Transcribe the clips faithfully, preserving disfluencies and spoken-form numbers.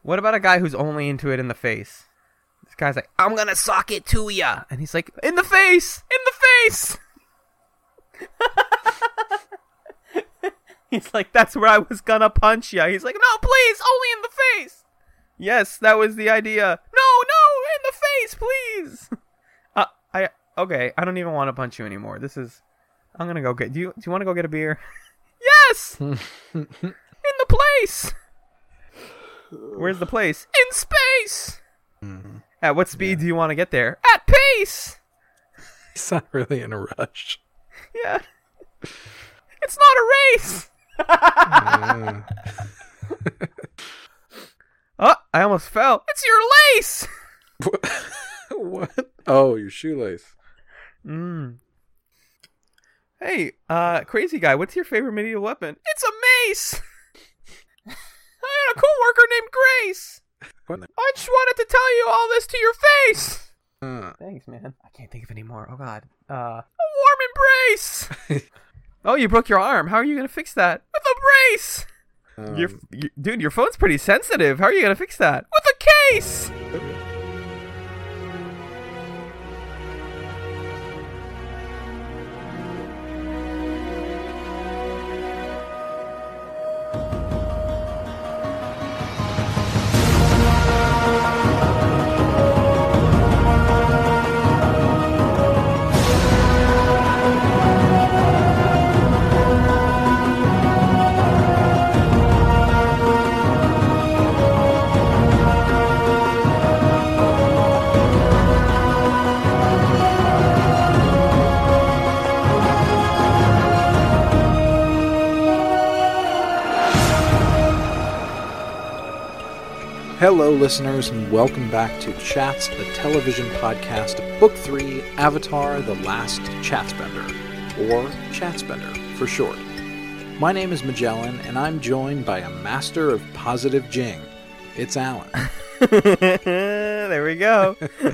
What about a guy who's only into it in the face? This guy's like, I'm gonna sock it to ya, and he's like, in the face, in the face. He's like, that's where I was gonna punch ya. He's like, no, please, only in the face. Yes, that was the idea. No, no, in the face, please. Uh, I okay. I don't even want to punch you anymore. This is. I'm gonna go get. Do you do you want to go get a beer? Yes. In the place. Where's the place? In space. Mm-hmm. At what speed Yeah. do you want to get there? At pace. He's not really in a rush. Yeah. It's not a race. Mm. Oh, I almost fell. It's your lace. What? Oh, your shoelace. Mm. Hey, uh, crazy guy, what's your favorite medieval weapon? It's a mace. I had a coworker named Grace. What? I just wanted to tell you all this to your face. Uh, Thanks, man. I can't think of any more. Oh, God. Uh, a warm embrace. Oh, you broke your arm. How are you going to fix that? With a brace. um, Your, you, dude, your phone's pretty sensitive. How are you going to fix that? With a case. okay. Hello, listeners, and welcome back to Chats, the television podcast of Book three, Avatar, The Last Chatsbender, or Chatsbender for short. My name is Magellan, and I'm joined by a master of positive jing. It's Alan. There we go.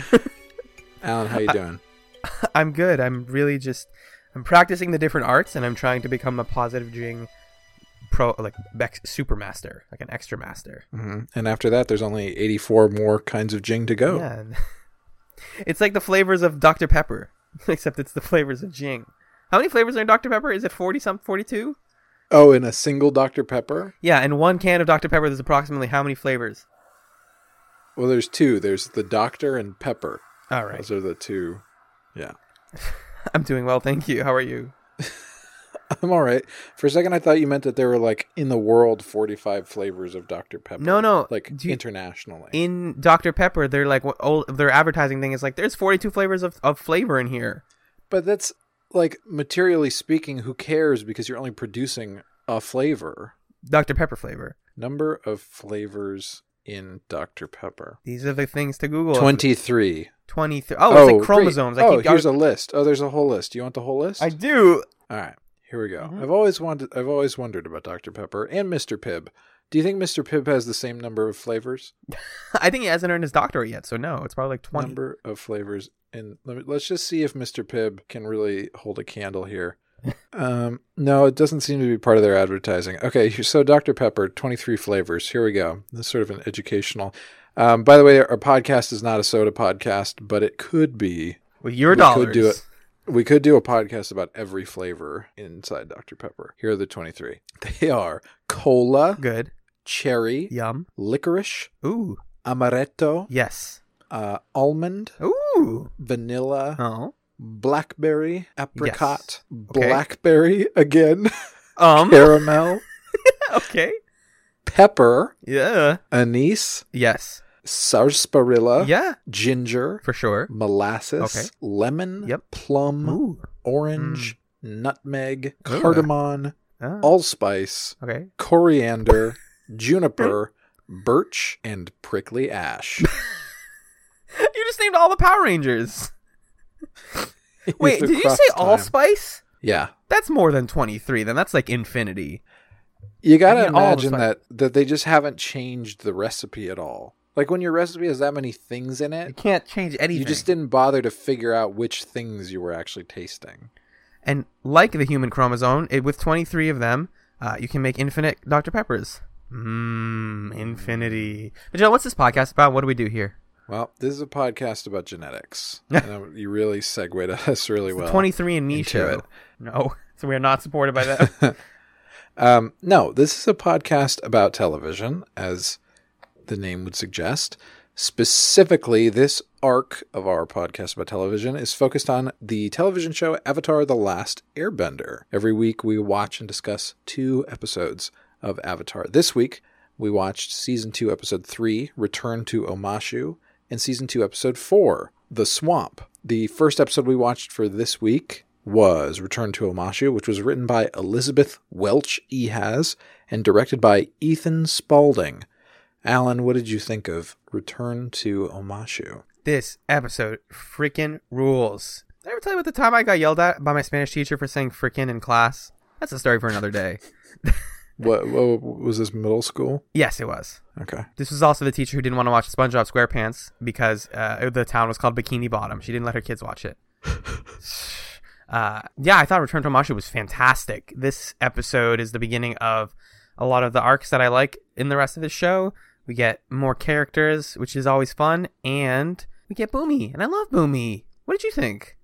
Alan, how you doing? I'm good. I'm really just I'm practicing the different arts, and I'm trying to become a positive jing pro, like ex- super master, like an extra master. Mm-hmm. And after that, there's only eighty-four more kinds of jing to go. Yeah, it's like the flavors of Doctor Pepper, except it's the flavors of jing. How many flavors are in Doctor Pepper? Is it forty some, forty-two? Oh, in a single Doctor Pepper? Yeah, in one can of Doctor Pepper, there's approximately how many flavors? Well, there's two. There's the Doctor and Pepper. All right. Those are the two. Yeah. I'm doing well, thank you. How are you? I'm all right. For a second, I thought you meant that there were, like, in the world, forty-five flavors of Doctor Pepper. No, no. Like, Do you- internationally. In Doctor Pepper, they're like, what old, their advertising thing is like, there's forty-two flavors of, of flavor in here. But that's, like, materially speaking, who cares because you're only producing a flavor. Doctor Pepper flavor. Number of flavors in Doctor Pepper. These are the things to Google. twenty-three. twenty-three. Oh, it's like great. chromosomes. I Oh, keep, here's a list. Oh, there's a whole list. Do you want the whole list? I do. All right. Here we go. Mhm. I've always wanted. I've always wondered about Doctor Pepper and Mister Pibb. Do you think Mister Pibb has the same number of flavors? I think he hasn't earned his doctorate yet, so no, it's probably like twenty. Number of flavors. And let me, let's just see if Mister Pibb can really hold a candle here. um, no, it doesn't seem to be part of their advertising. Okay, so Doctor Pepper, twenty-three flavors. Here we go. This is sort of an educational. Um, by the way, our podcast is not a soda podcast, but it could be. With your we dollars. Could do it. We could do a podcast about every flavor inside Doctor Pepper. Here are the twenty-three. They are cola, Good. cherry, Yum. licorice, Ooh. amaretto, Yes. uh, almond, Ooh. vanilla, Oh. blackberry, apricot, Okay. blackberry again, Um. caramel, Okay. pepper, Yeah. anise, Yes. sarsaparilla, Yeah. ginger, For sure. molasses, Okay. lemon, Yep. plum, Ooh. orange, nutmeg, Ooh. cardamom, Ah. allspice, Okay. coriander, juniper, birch, and prickly ash. You just named all the Power Rangers. Wait, The did you crust say time. allspice? Yeah. That's more than twenty-three. Then that's like infinity. You gotta I mean, all the imagine spice- that, that they just haven't changed the recipe at all. Like when your recipe has that many things in You it, can't change anything. you just didn't bother to figure out which things you were actually tasting. And like the human chromosome, it, with twenty-three of them, uh, you can make infinite Doctor Peppers. Mmm, infinity. But Joe, what's this podcast about? What do we do here? Well, this is a podcast about genetics. And you really segued us really It's well. the twenty-three and me into show. it. No, so we are not supported by that. um, no, this is a podcast about television, as the name would suggest. Specifically, this arc of our podcast about television is focused on the television show Avatar: The Last Airbender. Every week, we watch and discuss two episodes of Avatar. This week, we watched Season two, Episode three, Return to Omashu, and Season two, Episode four, The Swamp. The first episode we watched for this week was Return to Omashu, which was written by Elizabeth Welch Ehas and directed by Ethan Spalding. Alan, what did you think of Return to Omashu? This episode freaking rules. Did I ever tell you about the time I got yelled at by my Spanish teacher for saying freaking in class? That's a story for another day. What, what was this, middle school? Yes, it was. Okay. This was also the teacher who didn't want to watch SpongeBob SquarePants because uh, the town was called Bikini Bottom. She didn't let her kids watch it. uh, yeah, I thought Return to Omashu was fantastic. This episode is the beginning of a lot of the arcs that I like in the rest of the show. We get more characters, which is always fun, and we get Boomy, and I love Boomy. What did you think?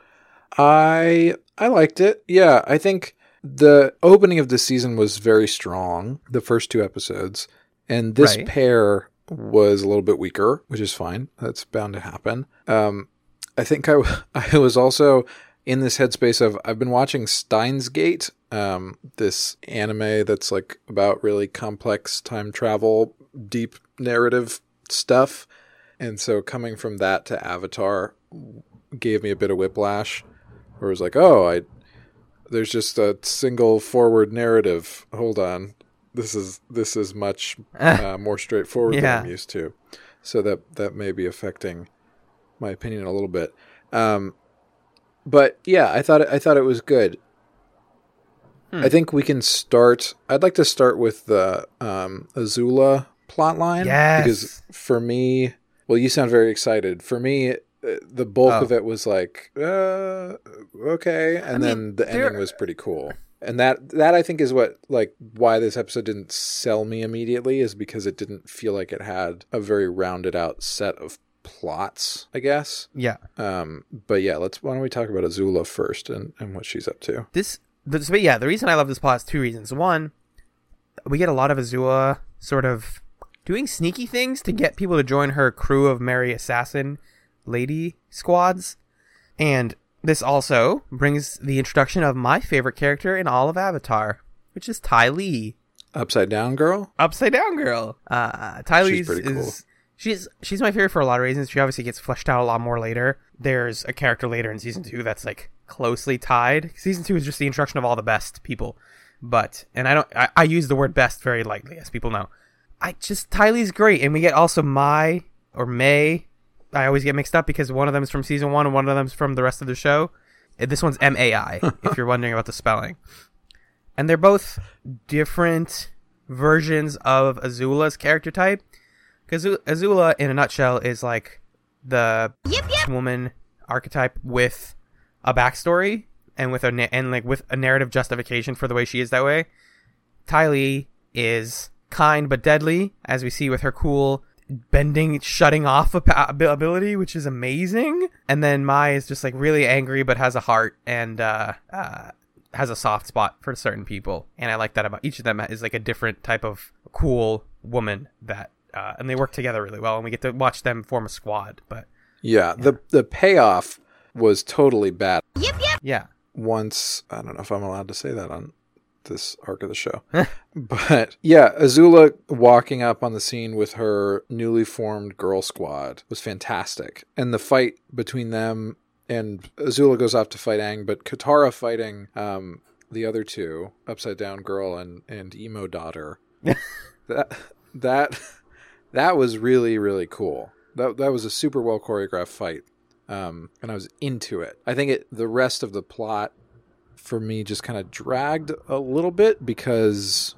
I I liked it. Yeah, I think the opening of the season was very strong, the first two episodes, and this Right. pair was a little bit weaker, which is fine. That's bound to happen. Um, I think I, I was also in this headspace of, I've been watching Steins Gate, um, this anime that's like about really complex time travel, deep narrative stuff. And so coming from that to Avatar gave me a bit of whiplash, where it was like, oh, I there's just a single forward narrative. Hold on. This is this is much uh, more straightforward Yeah. than I'm used to. So that that may be affecting my opinion a little bit. Um, but yeah, I thought it, I thought it was good. Hmm. I think we can start. I'd like to start with the um, Azula plotline. Yes. Because for me, well, you sound very excited. For me, uh, the bulk Oh. of it was like, uh, okay, and I mean, then the there- ending was pretty cool. And that that I think is what, like, why this episode didn't sell me immediately, is because it didn't feel like it had a very rounded out set of plots, I guess. Yeah. Um, but yeah, let's. Why don't we talk about Azula first and, and what she's up to? This, this, but yeah, the reason I love this plot is two reasons. One, we get a lot of Azula sort of doing sneaky things to get people to join her crew of merry assassin lady squads. And this also brings the introduction of my favorite character in all of Avatar, which is Ty Lee. Upside Down Girl. Upside Down Girl. Uh, Ty She's Lee's pretty cool. is she's she's my favorite for a lot of reasons. She obviously gets fleshed out a lot more later. There's a character later in season two that's like closely tied. Season two is just the introduction of all the best people, but and I don't I, I use the word best very lightly, as people know. I just Ty Lee's great, and we get also Mai or May. I always get mixed up because one of them is from season one and one of them is from the rest of the show. Uh, This one's M A I, if you're wondering about the spelling. And they're both different versions of Azula's character type. Because Azula, in a nutshell, is like the woman archetype with a backstory and with a na- and like with a narrative justification for the way she is that way. Ty Lee is kind but deadly, as we see with her cool bending, shutting off ab- ability, which is amazing. And then Mai is just like really angry but has a heart and uh, uh, has a soft spot for certain people. And I like that about each of them is like a different type of cool woman that, uh, and they work together really well. And we get to watch them form a squad. But Yeah, the the payoff was totally bad. yeah, Once, I don't know if I'm allowed to say that on this arc of the show, but yeah, Azula walking up on the scene with her newly formed girl squad was fantastic, and the fight between them, and Azula goes off to fight Aang, but Katara fighting um, the other two, Upside Down Girl and and Emo Daughter, that that that was really really cool. That that was a super well choreographed fight. Um, and I was into it. I think it the rest of the plot for me just kind of dragged a little bit because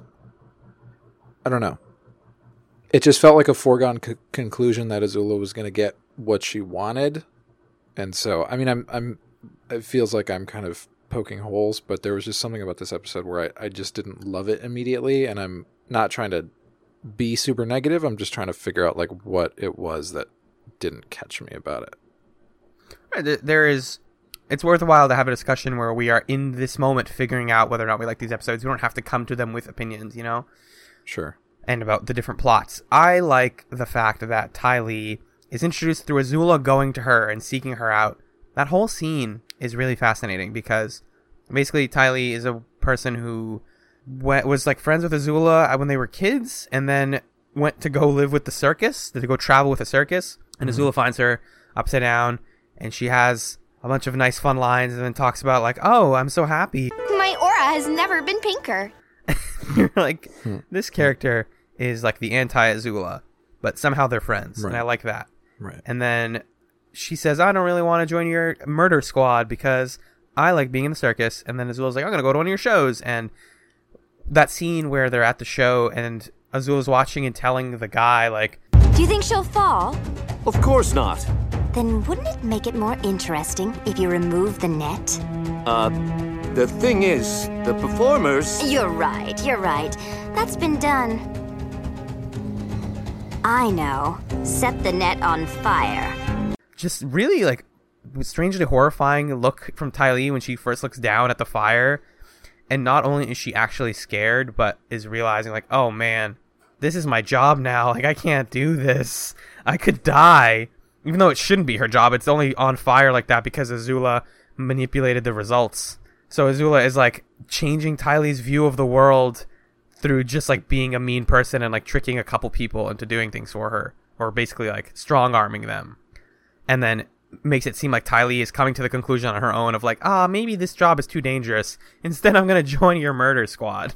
I don't know. It just felt like a foregone co- conclusion that Azula was going to get what she wanted, and so I mean, I'm I'm. It feels like I'm kind of poking holes, but there was just something about this episode where I, I just didn't love it immediately, and I'm not trying to be super negative. I'm just trying to figure out like what it was that didn't catch me about it. There is, it's worthwhile to have a discussion where we are in this moment figuring out whether or not we like these episodes. We don't have to come to them with opinions, you know? Sure. And about the different plots. I like the fact that Ty Lee is introduced through Azula going to her and seeking her out. That whole scene is really fascinating because basically Ty Lee is a person who went, was like friends with Azula when they were kids and then went to go live with the circus, to go travel with the circus. And mm-hmm. Azula finds her upside down and she has a bunch of nice fun lines and then talks about like, oh, I'm so happy. My aura has never been pinker. You're like, hmm. this character is like the anti-Azula, but somehow they're friends. Right. And I like that. Right. And then she says, I don't really want to join your murder squad because I like being in the circus. And then Azula's like, I'm going to go to one of your shows. And that scene where they're at the show and Azula's watching and telling the guy, like, do you think she'll fall? Of course not. Then wouldn't it make it more interesting if you remove the net? Uh, the thing is, the performers... You're right, you're right. That's been done. I know. Set the net on fire. Just really, like, strangely horrifying look from Ty Lee when she first looks down at the fire. And not only is she actually scared, but is realizing, like, oh, man, this is my job now. Like, I can't do this. I could die. Even though it shouldn't be her job. It's only on fire like that because Azula manipulated the results. So Azula is, like, changing Ty Lee's view of the world through just, like, being a mean person and, like, tricking a couple people into doing things for her. Or basically, like, strong-arming them. And then makes it seem like Ty Lee is coming to the conclusion on her own of, like, ah, maybe this job is too dangerous. Instead, I'm going to join your murder squad.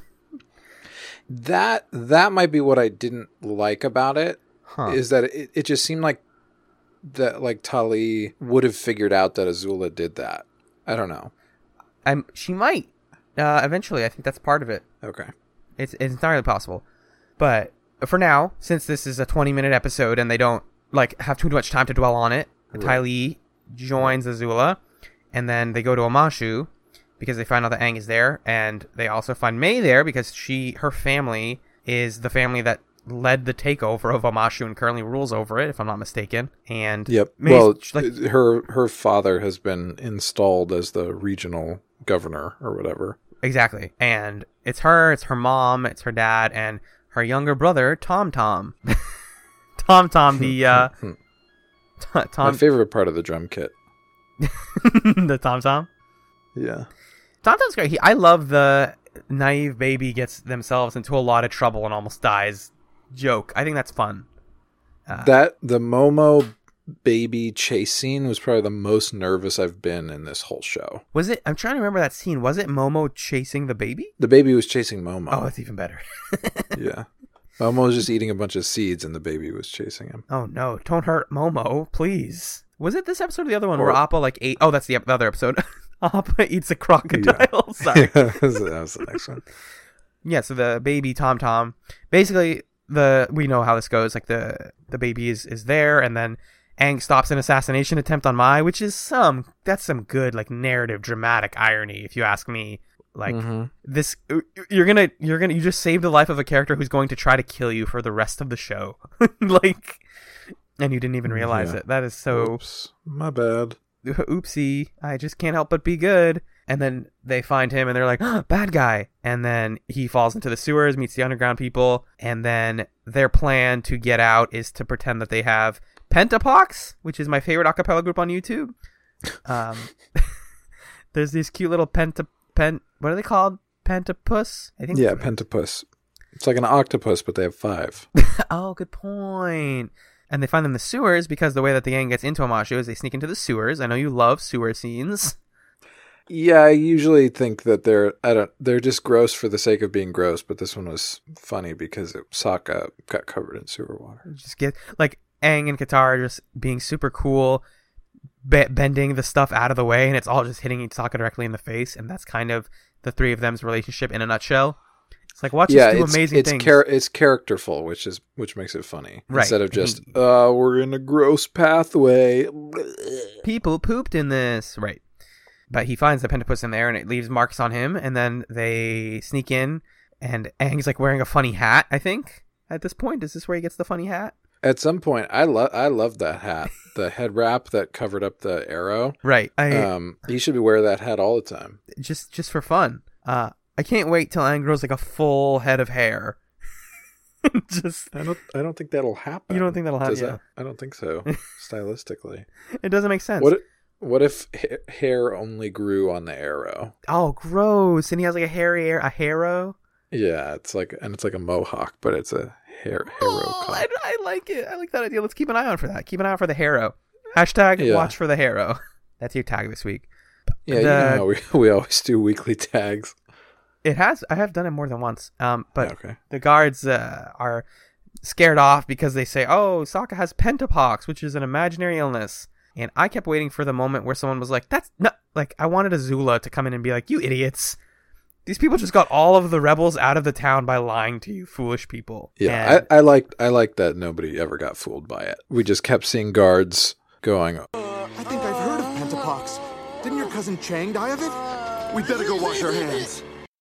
That that might be what I didn't like about it. Huh. Is that it, it just seemed like that, like, Ty Lee would have figured out that Azula did that. I don't know. I'm, she might. Uh, eventually, I think that's part of it. Okay. It's, it's entirely possible. But for now, since this is a twenty-minute episode and they don't, like, have too much time to dwell on it, right. Ty Lee joins Azula, and then they go to Amashu because they find out that Aang is there, and they also find Mai there because she, her family is the family that led the takeover of Amashu and currently rules over it, if I'm not mistaken. And yep. Mai's, well, like, her her father has been installed as the regional governor or whatever. Exactly. And it's her, it's her mom, it's her dad, and her younger brother, Tom Tom. Tom Tom, the uh, t- Tom. My favorite part of the drum kit. The Tom Tom. Yeah. Tom Tom's great. He, I love the naive baby gets themselves into a lot of trouble and almost dies joke. I think that's fun. Uh, that the Momo baby chase scene was probably the most nervous I've been in this whole show. Was it? I'm trying to remember that scene. Was it Momo chasing the baby? The baby was chasing Momo. Oh, that's even better. Yeah. Momo was just eating a bunch of seeds and the baby was chasing him. Oh no, don't hurt Momo, please. Was it this episode or the other one or, where Appa like ate? Oh, that's the, the other episode. Appa eats a crocodile. Yeah. Sorry. Yeah, that was the next one. Yeah, so the baby Tom Tom, basically the we know how this goes. Like the the baby is, is there, and then Aang stops an assassination attempt on Mai, which is some that's some good like narrative dramatic irony, if you ask me. Like mm-hmm. this, you're gonna you're gonna you just saved the life of a character who's going to try to kill you for the rest of the show, like, and you didn't even realize yeah. it. That is so. Oops, my bad. Oopsie, I just can't help but be good. And then they find him and they're like, oh, bad guy. And then he falls into the sewers, meets the underground people. And then their plan to get out is to pretend that they have Pentapox, which is my favorite a cappella group on YouTube. Um, there's these cute little penta, pen, what are they called? Pentapus? I think. Yeah, Pentapus. It's like an octopus, but they have five. Oh, good point. And they find them in the sewers because the way that the gang gets into Amashu is they sneak into the sewers. I know you love sewer scenes. Yeah, I usually think that they're I don't they're just gross for the sake of being gross, but this one was funny because it, Sokka got covered in sewer water. Just get like Aang and Katara just being super cool, be- bending the stuff out of the way, and it's all just hitting Sokka directly in the face, and that's kind of the three of them's relationship in a nutshell. It's like watch yeah, us do it's, amazing it's things. Char- it's characterful, which is which makes it funny. Right. Instead of just, uh, we're in a gross pathway. People pooped in this. Right. But he finds the Pentapus in there, and it leaves marks on him, and then they sneak in, and Aang's like wearing a funny hat, I think. at this point? Is this where he gets the funny hat? At some point, I love I love that hat. The head wrap that covered up the arrow. Right. I Um, he should be wearing that hat all the time. just just for fun. Uh, I can't wait till Aang grows like a full head of hair. Just I don't I don't think that'll happen. you don't think that'll happen? Does Yeah. that? I don't think so. Stylistically, It doesn't make sense. what what if ha- hair only grew on the arrow? Oh, gross! And he has like a hairy air, a harrow. Yeah, it's like and it's like a mohawk, but it's a hair harrow. Oh, cut. I, I like it. I like that idea. Let's keep an eye on for that. Keep an eye out for the harrow. Hashtag Yeah. watch for the harrow. That's your tag this week. Yeah, you The- know how we we always do weekly tags. It has. I have done it more than once. Um, but Yeah, okay. the guards uh, are scared off because they say, "Oh, Sokka has pentapox, which is an imaginary illness." And I kept waiting for the moment where someone was like, "That's not like." I wanted Azula to come in and be like, "You idiots! These people just got all of the rebels out of the town by lying to you, foolish people." Yeah, And- I, I liked I liked that nobody ever got fooled by it. We just kept seeing guards going, Uh, I think I've heard of pentapox. Didn't your cousin Chang die of it? We better go wash our hands.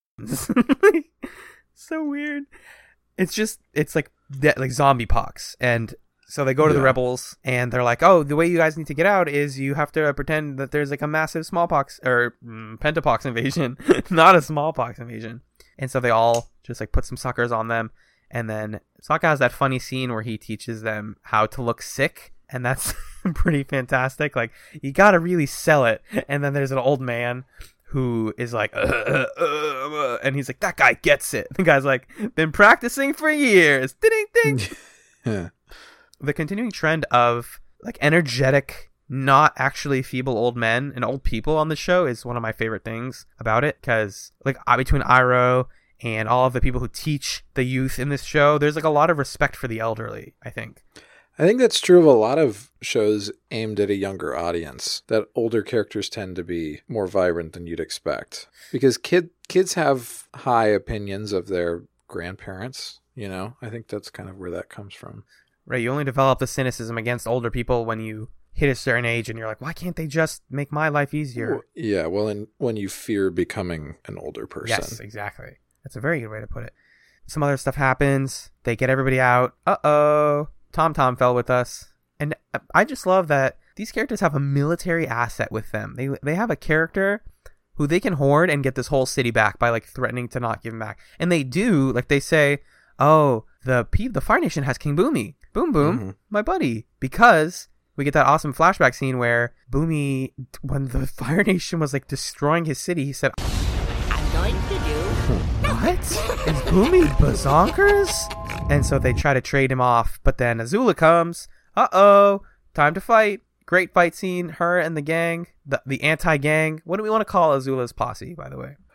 So weird. It's just it's like de- like zombie pox, and so they go to the Yeah. rebels and they're like, "Oh, the way you guys need to get out is you have to pretend that there's like a massive smallpox or mm, pentapox invasion, not a smallpox invasion." And so they all just like put some suckers on them, and then Sokka has that funny scene where he teaches them how to look sick. And that's pretty fantastic. Like, you gotta really sell it. And then there's an old man who is like, uh, uh, uh, uh, and he's like, that guy gets it. The guy's like, been practicing for years. Ding, ding. yeah. The continuing trend of like energetic, not actually feeble old men and old people on the show is one of my favorite things about it. Because like uh, between Iroh and all of the people who teach the youth in this show, there's like a lot of respect for the elderly, I think. I think that's true of a lot of shows aimed at a younger audience, that older characters tend to be more vibrant than you'd expect. Because kid kids have high opinions of their grandparents, you know? I think that's kind of where that comes from. Right, you only develop the cynicism against older people when you hit a certain age and you're like, why can't they just make my life easier? Yeah, well, and when you fear becoming an older person. Yes, exactly. That's a very good way to put it. Some other stuff happens. They get everybody out. Uh-oh. Tom Tom fell with us. And I just love that these characters have a military asset with them. They they have a character who they can hoard and get this whole city back by like threatening to not give him back. And they do. Like they say, oh, the P- the Fire Nation has King Boomy. Boom Boom, Mm-hmm. my buddy. Because we get that awesome flashback scene where Boomy, when the Fire Nation was like destroying his city, he said, I'm going to do. what? Is Boomy bazonkers? And so they try to trade him off, but then Azula comes. Uh-oh, time to fight. Great fight scene. Her and the gang, the, the anti-gang. What do we want to call Azula's posse, by the way?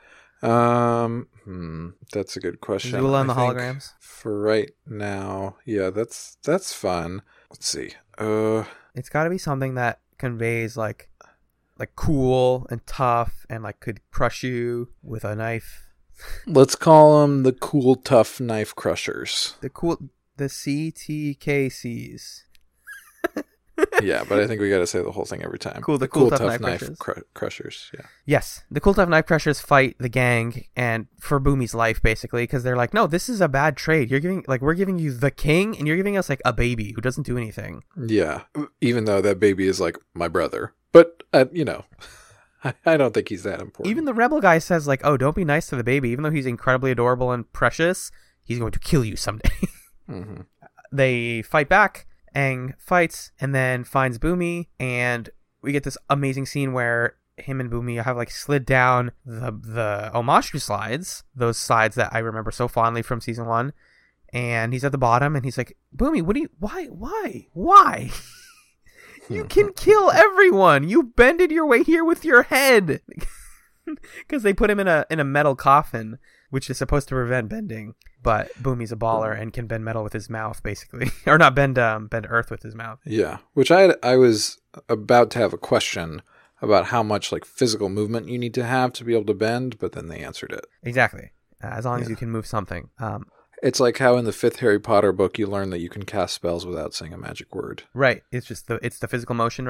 Um, hmm, that's a good question. Azula and I the think holograms? For right now, yeah, that's that's fun. Let's see. Uh, It's got to be something that conveys like, like cool and tough and like could crush you with a knife. let's call them the Cool Tough Knife Crushers. The cool, the C T K Cs. Yeah, but I think we got to say the whole thing every time. Cool, the Cool Tough Knife Crushers. Cru- Crushers. Yeah. Yes, the Cool Tough Knife Crushers fight the gang and for Boomy's life basically because they're like, no, this is a bad trade. You're giving like we're giving you the king and you're giving us like a baby who doesn't do anything. Yeah. Even though that baby is like my brother, but uh, you know, I, I don't think he's that important. Even the rebel guy says like, oh, don't be nice to the baby, even though he's incredibly adorable and precious. He's going to kill you someday. mm-hmm. They fight back. Aang fights and then finds Boomy, and we get this amazing scene where him and Boomy have like slid down the the Omashu slides, those slides that I remember so fondly from season one. And he's at the bottom, and he's like, "Boomy, what do you? Why? Why? Why? You can kill everyone. You bended your way here with your head." Because they put him in a in a metal coffin, which is supposed to prevent bending. But Boomy's a baller and can bend metal with his mouth, basically, or not bend um bend earth with his mouth. Yeah, which I I was about to have a question about how much like physical movement you need to have to be able to bend, but then they answered it. Exactly, uh, as long as Yeah. you can move something. Um, It's like how in the fifth Harry Potter book you learn that you can cast spells without saying a magic word. right. It's just the it's the physical motion, right?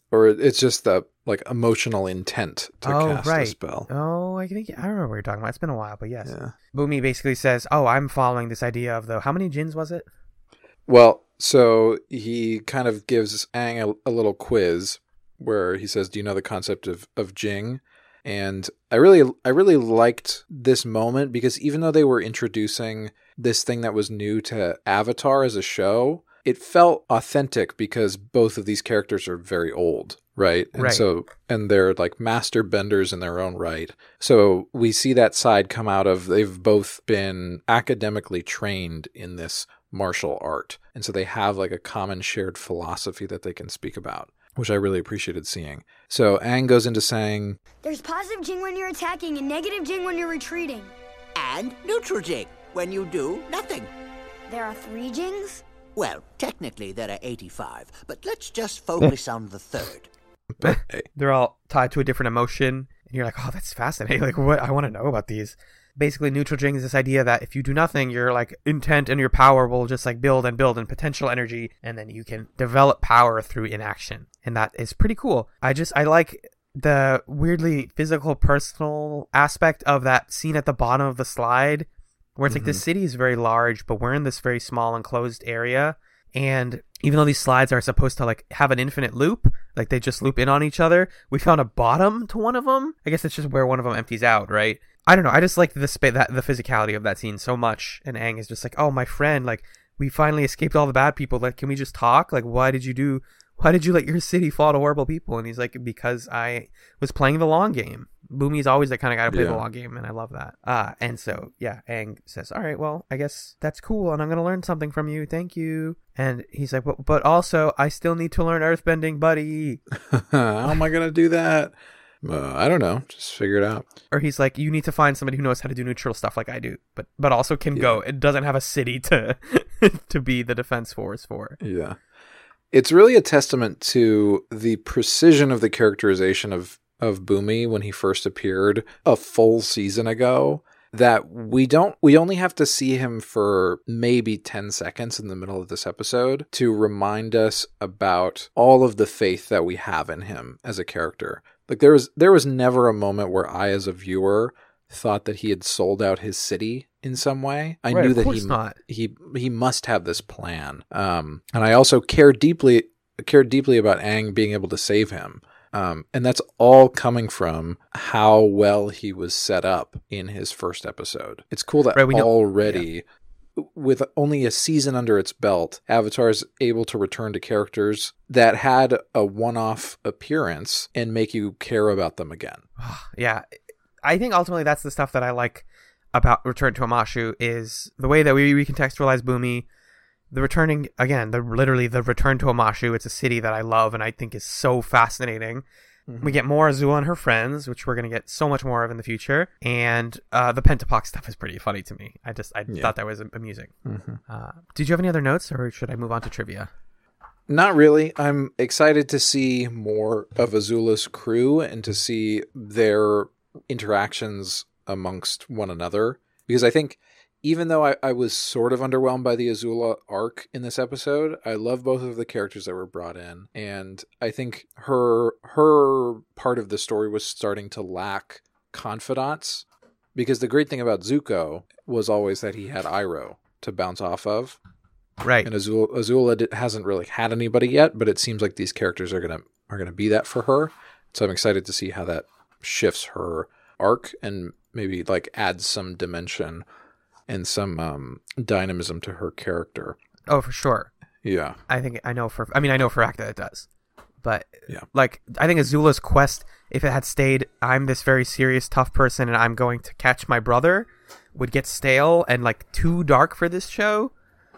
or it's just the like emotional intent to oh, cast right. a spell. Oh, I think I remember what you're talking about. It's been a while, but yes. Yeah. Boomy basically says, "Oh, I'm following this idea of the how many jinns was it?" Well, so he kind of gives Aang a, a little quiz where he says, "Do you know the concept of of Jing?" And I really, I really liked this moment because even though they were introducing this thing that was new to Avatar as a show, it felt authentic because both of these characters are very old, right? And right. so, and they're like master benders in their own right. So we see that side come out of, they've both been academically trained in this martial art. And so they have like a common shared philosophy that they can speak about, which I really appreciated seeing. So Aang goes into saying, there's positive Jing when you're attacking and negative Jing when you're retreating. And neutral Jing. When you do nothing. There are three Jings? Well, technically there are eighty-five, but let's just focus on the third. but hey, They're all tied to a different emotion, and you're like, "Oh, that's fascinating! Like, what? I want to know about these." Basically, neutral Jing is this idea that if you do nothing, your like intent and your power will just like build and build in potential energy, and then you can develop power through inaction, and that is pretty cool. I just I like the weirdly physical, personal aspect of that scene at the bottom of the slide, where it's mm-hmm. like the city is very large, but we're in this very small enclosed area, and even though these slides are supposed to like have an infinite loop, like they just loop in on each other, we found a bottom to one of them. I guess it's just where one of them empties out, right? I don't know. I just like the spa- that the physicality of that scene so much. And Aang is just like, "Oh, my friend, like we finally escaped all the bad people. Like, can we just talk? Like, why did you do? Why did you let your city fall to horrible people?" And he's like, "Because I was playing the long game." Boomy's always that kind of guy to play Yeah. the long game, and I love that. Uh, and so, yeah, Aang says, "All right, well, I guess that's cool, and I'm going to learn something from you. Thank you." And he's like, but, but also, I still need to learn earthbending, buddy. how am I going to do that? Uh, I don't know. Just figure it out. Or he's like, you need to find somebody who knows how to do neutral stuff like I do, but but also can Yeah. go. It doesn't have a city to to be the defense force for. Yeah. It's really a testament to the precision of the characterization of, of Boomy when he first appeared a full season ago, that we don't, we only have to see him for maybe ten seconds in the middle of this episode to remind us about all of the faith that we have in him as a character. Like there was, there was never a moment where I, as a viewer, thought that he had sold out his city in some way. I Right, knew of that course he not. he he must have this plan. Um, and I also cared deeply cared deeply about Aang being able to save him. Um, and that's all coming from how well he was set up in his first episode. It's cool that Right, we know- already, with only a season under its belt, Avatar is able to return to characters that had a one-off appearance and make you care about them again. Yeah, I think ultimately that's the stuff that I like about Return to Amashu is the way that we recontextualize Boomy. The returning, again, the literally the return to Amashu. It's a city that I love and I think is so fascinating. Mm-hmm. We get more Azula and her friends, which we're going to get so much more of in the future. And uh, the Pentapox stuff is pretty funny to me. I just I Yeah. thought that was amusing. Mm-hmm. Uh, did you have any other notes, or should I move on to trivia? Not really. I'm excited to see more of Azula's crew and to see their interactions amongst one another. Because I think even though I, I was sort of underwhelmed by the Azula arc in this episode, I love both of the characters that were brought in. And I think her her part of the story was starting to lack confidants. Because the great thing about Zuko was always that he had Iroh to bounce off of. Right. And Azula, Azula di- hasn't really had anybody yet, but it seems like these characters are gonna are gonna be that for her. So I'm excited to see how that shifts her arc and maybe like adds some dimension and some um, dynamism to her character. Oh, for sure. Yeah. I think I know for. I mean, I know for a fact that it does. But Yeah. like, I think Azula's quest, if it had stayed, I'm this very serious, tough person, and I'm going to catch my brother, would get stale and like too dark for this show.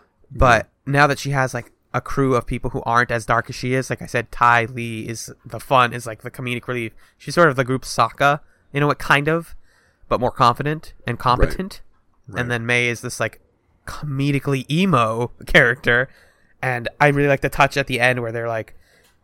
But now that she has like a crew of people who aren't as dark as she is, like I said, Ty Lee is the fun, is like the comedic relief. She's sort of the group Sokka, you know what, kind of, but more confident and competent. Right. And then May is this like comedically emo character. And I really like the touch at the end where they're like,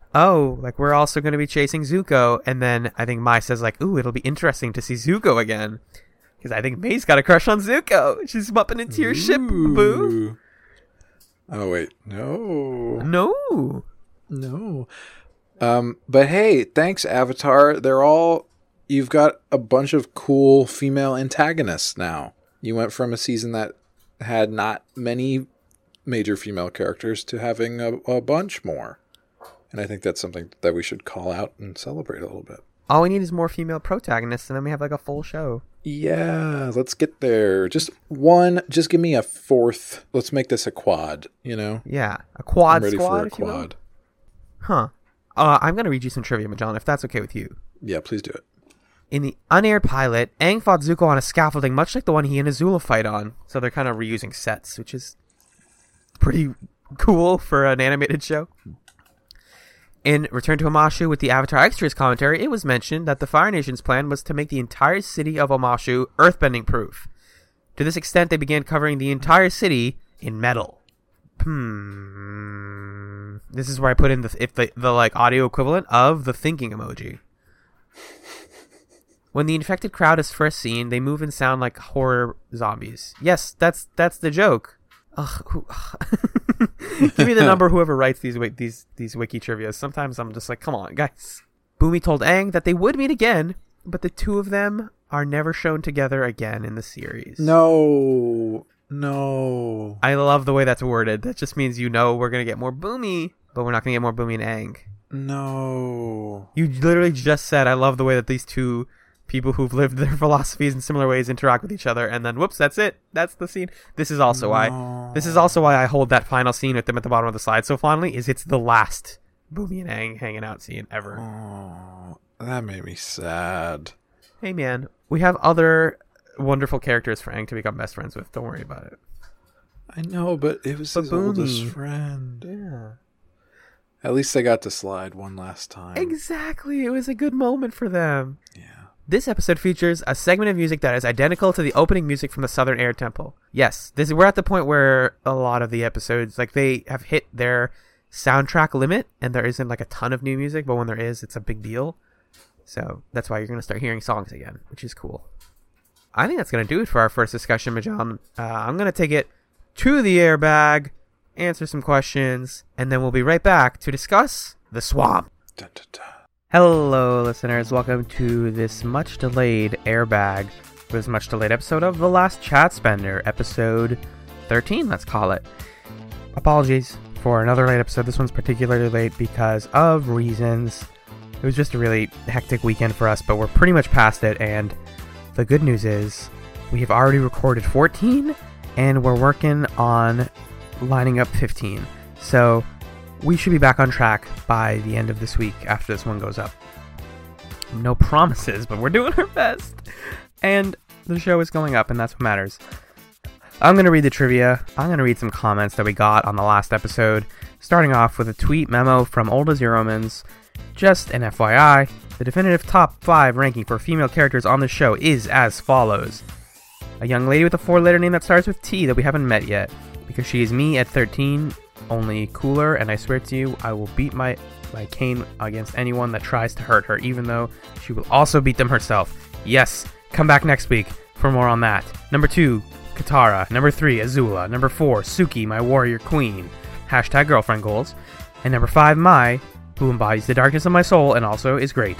oh, like we're also going to be chasing Zuko. And then I think Mai says like, ooh, it'll be interesting to see Zuko again. Because I think May's got a crush on Zuko. She's bumping into your ship, boo. Oh, wait. No. No. No. Um, but hey, thanks, Avatar. They're all... You've got a bunch of cool female antagonists now. You went from a season that had not many major female characters to having a, a bunch more. And I think that's something that we should call out and celebrate a little bit. All we need is more female protagonists, and then we have like a full show. Yeah, let's get there. Just one, just give me a fourth. Let's make this a quad, you know? Yeah, a quad I'm ready squad, for a if you will. quad. Huh. Uh, I'm going to read you some trivia, Magellan, if that's okay with you. Yeah, please do it. In the unaired pilot, Aang fought Zuko on a scaffolding much like the one he and Azula fight on. So they're kind of reusing sets, which is pretty cool for an animated show. In Return to Omashu with the Avatar Extras commentary, it was mentioned that the Fire Nation's plan was to make the entire city of Omashu earthbending proof. To this extent, they began covering the entire city in metal. Hmm. This is where I put in the if the, the like audio equivalent of the thinking emoji. When the infected crowd is first seen, they move and sound like horror zombies. Yes, that's that's the joke. Ugh, who, give me the number whoever writes these these these wiki trivias. Sometimes I'm just like, come on, guys. Boomy told Aang that they would meet again, but the two of them are never shown together again in the series. No, no. I love the way that's worded. That just means you know we're gonna get more Boomy, but we're not gonna get more Boomy and Aang. No. You literally just said, I love the way that these two people who've lived their philosophies in similar ways interact with each other, and then whoops, that's it. That's the scene. This is also no. why. This is also why I hold that final scene with them at the bottom of the slide so fondly. Is it's the last Boomy and Aang hanging out scene ever. Oh, that made me sad. Hey man, we have other wonderful characters for Aang to become best friends with. Don't worry about it. I know, but it was but his Boomy. oldest friend. Yeah. At least they got to slide one last time. Exactly. It was a good moment for them. Yeah. This episode features a segment of music that is identical to the opening music from the Southern Air Temple. Yes, this is, we're at the point where a lot of the episodes, like they have hit their soundtrack limit, and there isn't like a ton of new music, but when there is, it's a big deal. So that's why you're going to start hearing songs again, which is cool. I think that's going to do it for our first discussion, Magellan. Uh, I'm going to take it to the airbag, answer some questions, and then we'll be right back to discuss the swamp. Dun, dun, dun. Hello, listeners. Welcome to this much-delayed airbag for this much-delayed episode of The Last Chat Spender, episode thirteen, let's call it. Apologies for another late episode. This one's particularly late because of reasons. It was just a really hectic weekend for us, but we're pretty much past it, and the good news is we have already recorded fourteen, and we're working on lining up fifteen. So we should be back on track by the end of this week after this one goes up. No promises, but we're doing our best. And the show is going up, and that's what matters. I'm going to read the trivia. I'm going to read some comments that we got on the last episode, starting off with a tweet memo from Olda Zeromans. Just an F Y I, the definitive top five ranking for female characters on the show is as follows. A young lady with a four-letter name that starts with T that we haven't met yet, because she is me at thirteen, only cooler, and I swear to you, I will beat my, my cane against anyone that tries to hurt her, even though she will also beat them herself. Yes, come back next week for more on that. Number two, Katara. Number three, Azula. Number four, Suki, my warrior queen. Hashtag girlfriend goals. And number five, Mai, who embodies the darkness of my soul and also is great.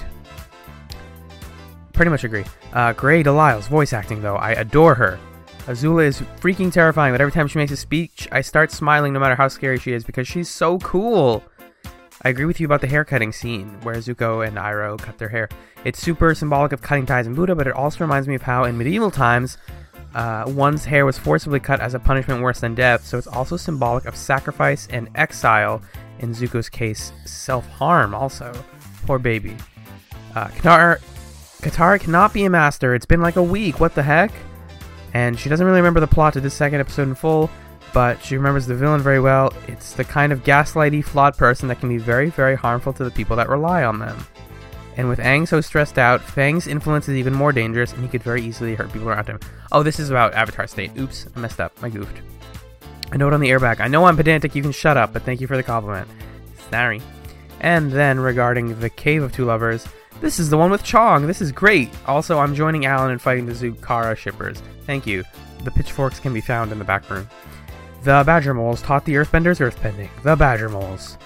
Pretty much agree. Uh, Gray Delisle's voice acting, though. I adore her. Azula is freaking terrifying, but every time she makes a speech, I start smiling no matter how scary she is because she's so cool. I agree with you about the haircutting scene, where Zuko and Iroh cut their hair. It's super symbolic of cutting ties in Buddha, but it also reminds me of how in medieval times, uh, one's hair was forcibly cut as a punishment worse than death, so it's also symbolic of sacrifice and exile, in Zuko's case, self-harm also. Poor baby. Uh, Katara, Katara cannot be a master. It's been like a week. What the heck? And she doesn't really remember the plot to this second episode in full, but she remembers the villain very well. It's the kind of gaslighty, flawed person that can be very, very harmful to the people that rely on them. And with Aang so stressed out, Fang's influence is even more dangerous, and he could very easily hurt people around him. Oh, this is about Avatar State. Oops, I messed up. I goofed. A note on the airbag. I know I'm pedantic, you can shut up, but thank you for the compliment. Sorry. And then, regarding the Cave of Two Lovers, this is the one with Chong. This is great. Also, I'm joining Alan in fighting the Zukara shippers. Thank you. The pitchforks can be found in the back room. The Badger Moles taught the Earthbenders earthbending. The Badger Moles.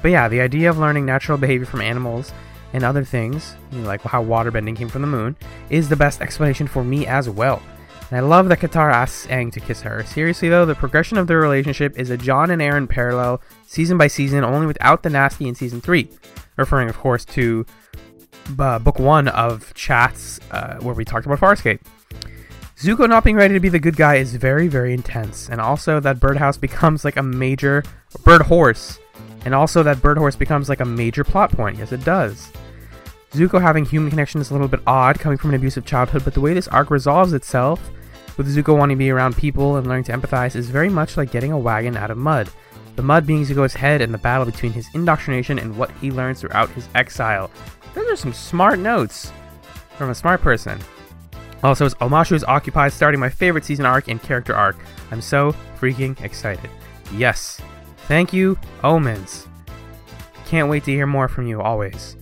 But yeah, the idea of learning natural behavior from animals and other things, you know, like how waterbending came from the moon, is the best explanation for me as well. And I love that Katara asks Aang to kiss her. Seriously though, the progression of their relationship is a John and Aaron parallel, season by season, only without the nasty in season three. Referring, of course, to uh, book one of Chats, uh, where we talked about Farscape. Zuko not being ready to be the good guy is very, very intense. And also that Birdhouse becomes like a major... Bird Horse. And also that Bird Horse becomes like a major plot point. Yes, it does. Zuko having human connection is a little bit odd, coming from an abusive childhood, but the way this arc resolves itself, with Zuko wanting to be around people and learning to empathize, is very much like getting a wagon out of mud. The mud being Zuko's head and the battle between his indoctrination and what he learns throughout his exile. Those are some smart notes from a smart person. Also, as Omashu is occupied starting my favorite season arc and character arc. I'm so freaking excited. Yes. Thank you, Omens. Can't wait to hear more from you, always.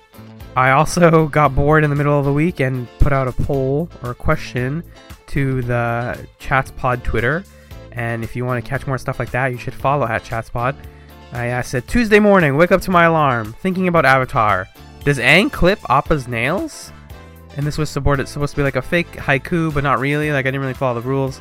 I also got bored in the middle of the week and put out a poll or a question to the ChatsPod Twitter. And if you want to catch more stuff like that, you should follow at ChatsPod. I uh, said, Tuesday morning, wake up to my alarm, thinking about Avatar. Does Aang clip Appa's nails? And this was supported, supposed to be like a fake haiku, but not really. Like, I didn't really follow the rules.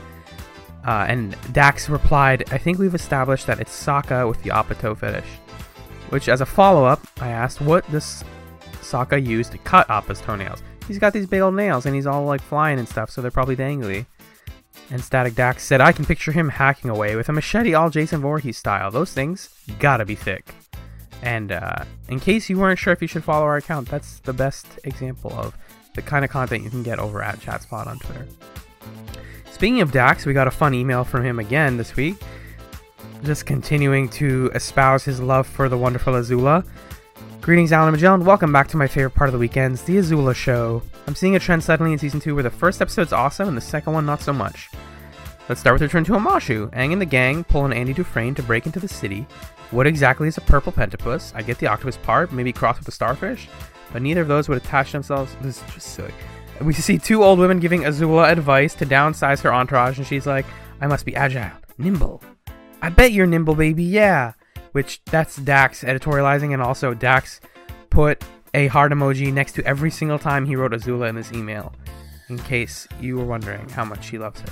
Uh, and Dax replied, I think we've established that it's Sokka with the Appa toe fetish. Which, as a follow-up, I asked, what does Sokka use to cut Appa's toenails? He's got these big old nails, and he's all, like, flying and stuff, so they're probably dangly. And Static Dax said, I can picture him hacking away with a machete all Jason Voorhees style. Those things gotta be thick. And uh, in case you weren't sure if you should follow our account, that's the best example of the kind of content you can get over at ChatSpot on Twitter. Speaking of Dax, we got a fun email from him again this week. Just continuing to espouse his love for the wonderful Azula. Greetings, Alan and Magellan. Welcome back to my favorite part of the weekends, the Azula Show. I'm seeing a trend suddenly in Season two where the first episode's awesome and the second one not so much. Let's start with Return to Omashu. Aang and the gang pull an Andy Dufresne to break into the city. What exactly is a purple pentapus? I get the octopus part, maybe crossed with a starfish, but neither of those would attach themselves. This is just silly. We see two old women giving Azula advice to downsize her entourage, and she's like, I must be agile, nimble. I bet you're nimble, baby, yeah. Which, that's Dax editorializing, and also Dax put a heart emoji next to every single time he wrote Azula in this email, in case you were wondering how much she loves her.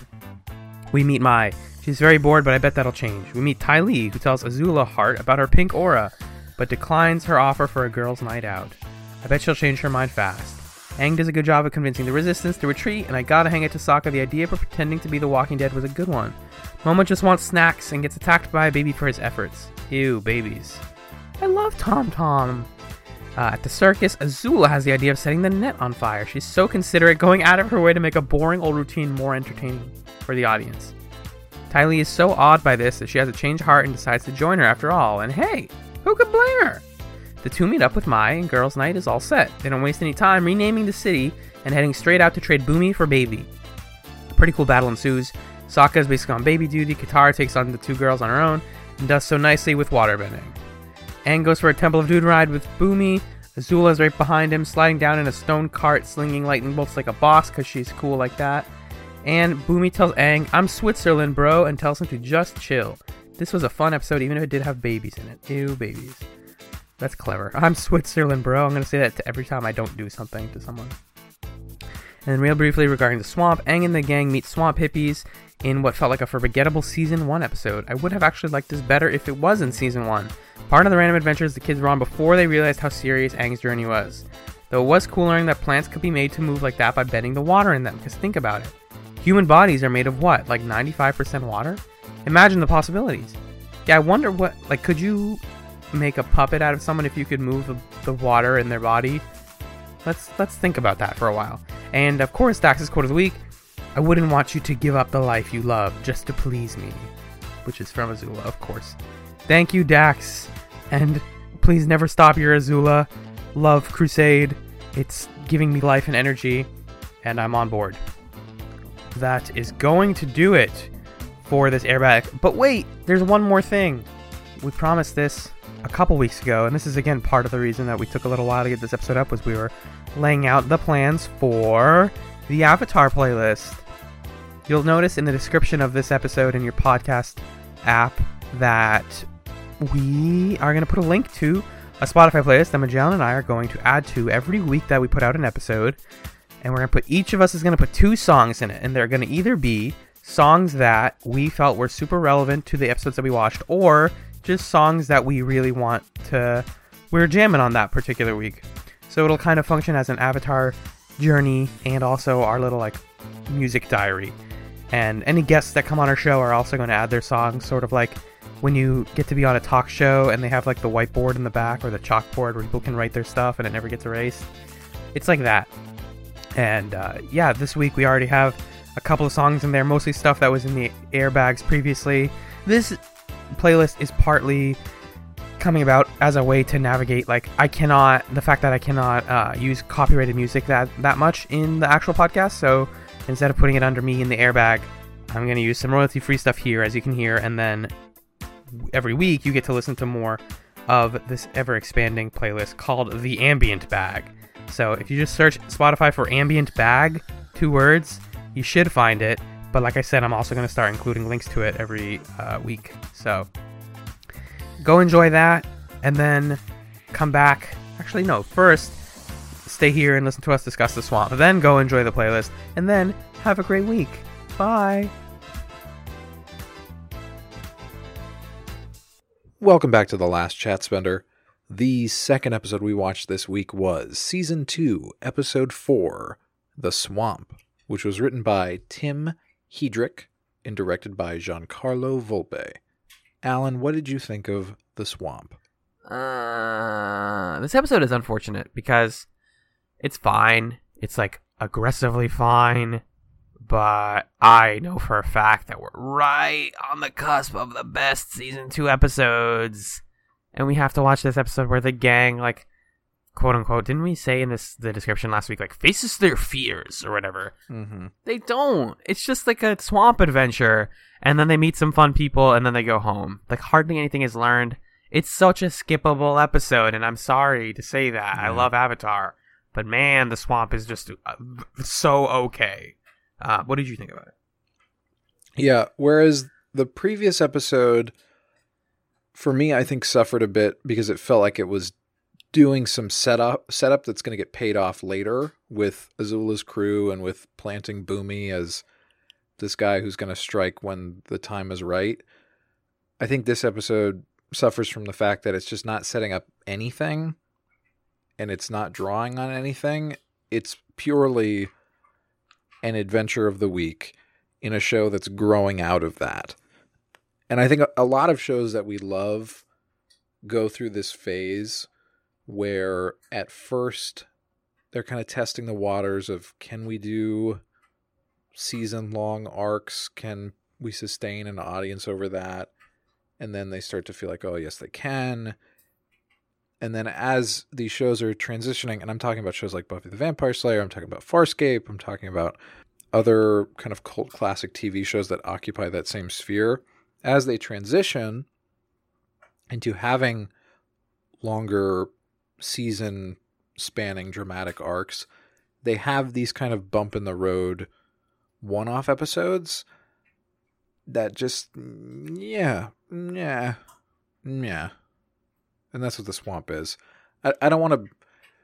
We meet Mai. She's very bored, but I bet that'll change. We meet Ty Lee, who tells Azula Heart about her pink aura, but declines her offer for a girl's night out. I bet she'll change her mind fast. Aang does a good job of convincing the Resistance to retreat, and I gotta hang it to Sokka, the idea for pretending to be the Walking Dead was a good one. Momo just wants snacks and gets attacked by a baby for his efforts. Ew, babies. I love Tom Tom. Uh, at the circus, Azula has the idea of setting the net on fire. She's so considerate, going out of her way to make a boring old routine more entertaining for the audience. Ty Lee is so awed by this that she has a change of heart and decides to join her after all, and hey, who could blame her? The two meet up with Mai, and girls' night is all set. They don't waste any time renaming the city and heading straight out to trade Boomy for Baby. A pretty cool battle ensues. Sokka is basically on baby duty, Katara takes on the two girls on her own, and does so nicely with waterbending. Aang goes for a Temple of Doom ride with Boomy. Azula is right behind him, sliding down in a stone cart, slinging lightning bolts like a boss because she's cool like that. And Boomy tells Aang, I'm Switzerland, bro, and tells him to just chill. This was a fun episode, even if it did have babies in it. Ew, babies. That's clever. I'm Switzerland, bro. I'm going to say that to every time I don't do something to someone. And then real briefly regarding the swamp, Aang and the gang meet swamp hippies in what felt like a forgettable Season one episode. I would have actually liked this better if it was in Season one. Part of the random adventures the kids were on before they realized how serious Aang's journey was. Though it was cool learning that plants could be made to move like that by bending the water in them, because think about it. Human bodies are made of what, like ninety-five percent water? Imagine the possibilities. Yeah, I wonder what, like, could you make a puppet out of someone if you could move the, the water in their body? Let's let's think about that for a while. And of course, Dax's quote of the week, I wouldn't want you to give up the life you love just to please me. Which is from Azula, of course. Thank you, Dax. And please never stop your Azula love crusade. It's giving me life and energy, and I'm on board. That is going to do it for this airbag. But wait, there's one more thing. We promised this a couple weeks ago, and this is again part of the reason that we took a little while to get this episode up, was we were laying out the plans for the Avatar playlist. You'll notice in the description of this episode in your podcast app that we are going to put a link to a Spotify playlist that Magellan and I are going to add to every week that we put out an episode. And we're going to put, each of us is going to put two songs in it. And they're going to either be songs that we felt were super relevant to the episodes that we watched, or just songs that we really want to, we're jamming on that particular week. So it'll kind of function as an Avatar journey and also our little like music diary. And any guests that come on our show are also going to add their songs, sort of like when you get to be on a talk show and they have like the whiteboard in the back or the chalkboard where people can write their stuff and it never gets erased. It's like that. And uh, yeah, this week we already have a couple of songs in there, mostly stuff that was in the airbags previously. This playlist is partly coming about as a way to navigate, like, I cannot, the fact that I cannot uh, use copyrighted music that, that much in the actual podcast, so instead of putting it under me in the airbag, I'm going to use some royalty-free stuff here, as you can hear, and then every week you get to listen to more of this ever-expanding playlist called The Ambient Bag. So if you just search Spotify for Ambient Bag, two words, you should find it. But like I said, I'm also going to start including links to it every uh, week. So go enjoy that, and then come back. Actually, no, first stay here and listen to us discuss the swamp. Then go enjoy the playlist, and then have a great week. Bye. Welcome back to The Last Chat Spender. The second episode we watched this week was Season two, Episode four, The Swamp, which was written by Tim Hedrick and directed by Giancarlo Volpe. Alan, what did you think of The Swamp? Uh, this episode is unfortunate because it's fine. It's like aggressively fine, but I know for a fact that we're right on the cusp of the best season two episodes, and we have to watch this episode where the gang, like, quote unquote, didn't we say in this the description last week, like, faces their fears or whatever? Mm-hmm. They don't. It's just like a swamp adventure, and then they meet some fun people, and then they go home. Like, hardly anything is learned. It's such a skippable episode, and I'm sorry to say that. Yeah. I love Avatar, but man, the swamp is just uh, so okay. Uh, what did you think about it? Yeah, whereas the previous episode, for me, I think suffered a bit because it felt like it was doing some setup setup that's going to get paid off later with Azula's crew and with planting Boomy as this guy who's going to strike when the time is right. I think this episode suffers from the fact that it's just not setting up anything and it's not drawing on anything. It's purely an adventure of the week in a show that's growing out of that. And I think a lot of shows that we love go through this phase where at first they're kind of testing the waters of, can we do season-long arcs? Can we sustain an audience over that? And then they start to feel like, oh, yes, they can. And then as these shows are transitioning, and I'm talking about shows like Buffy the Vampire Slayer, I'm talking about Farscape, I'm talking about other kind of cult classic T V shows that occupy that same sphere, as they transition into having longer season spanning dramatic arcs, they have these kind of bump in the road one-off episodes that just, yeah, yeah, yeah. And that's what The Swamp is. I, I don't want to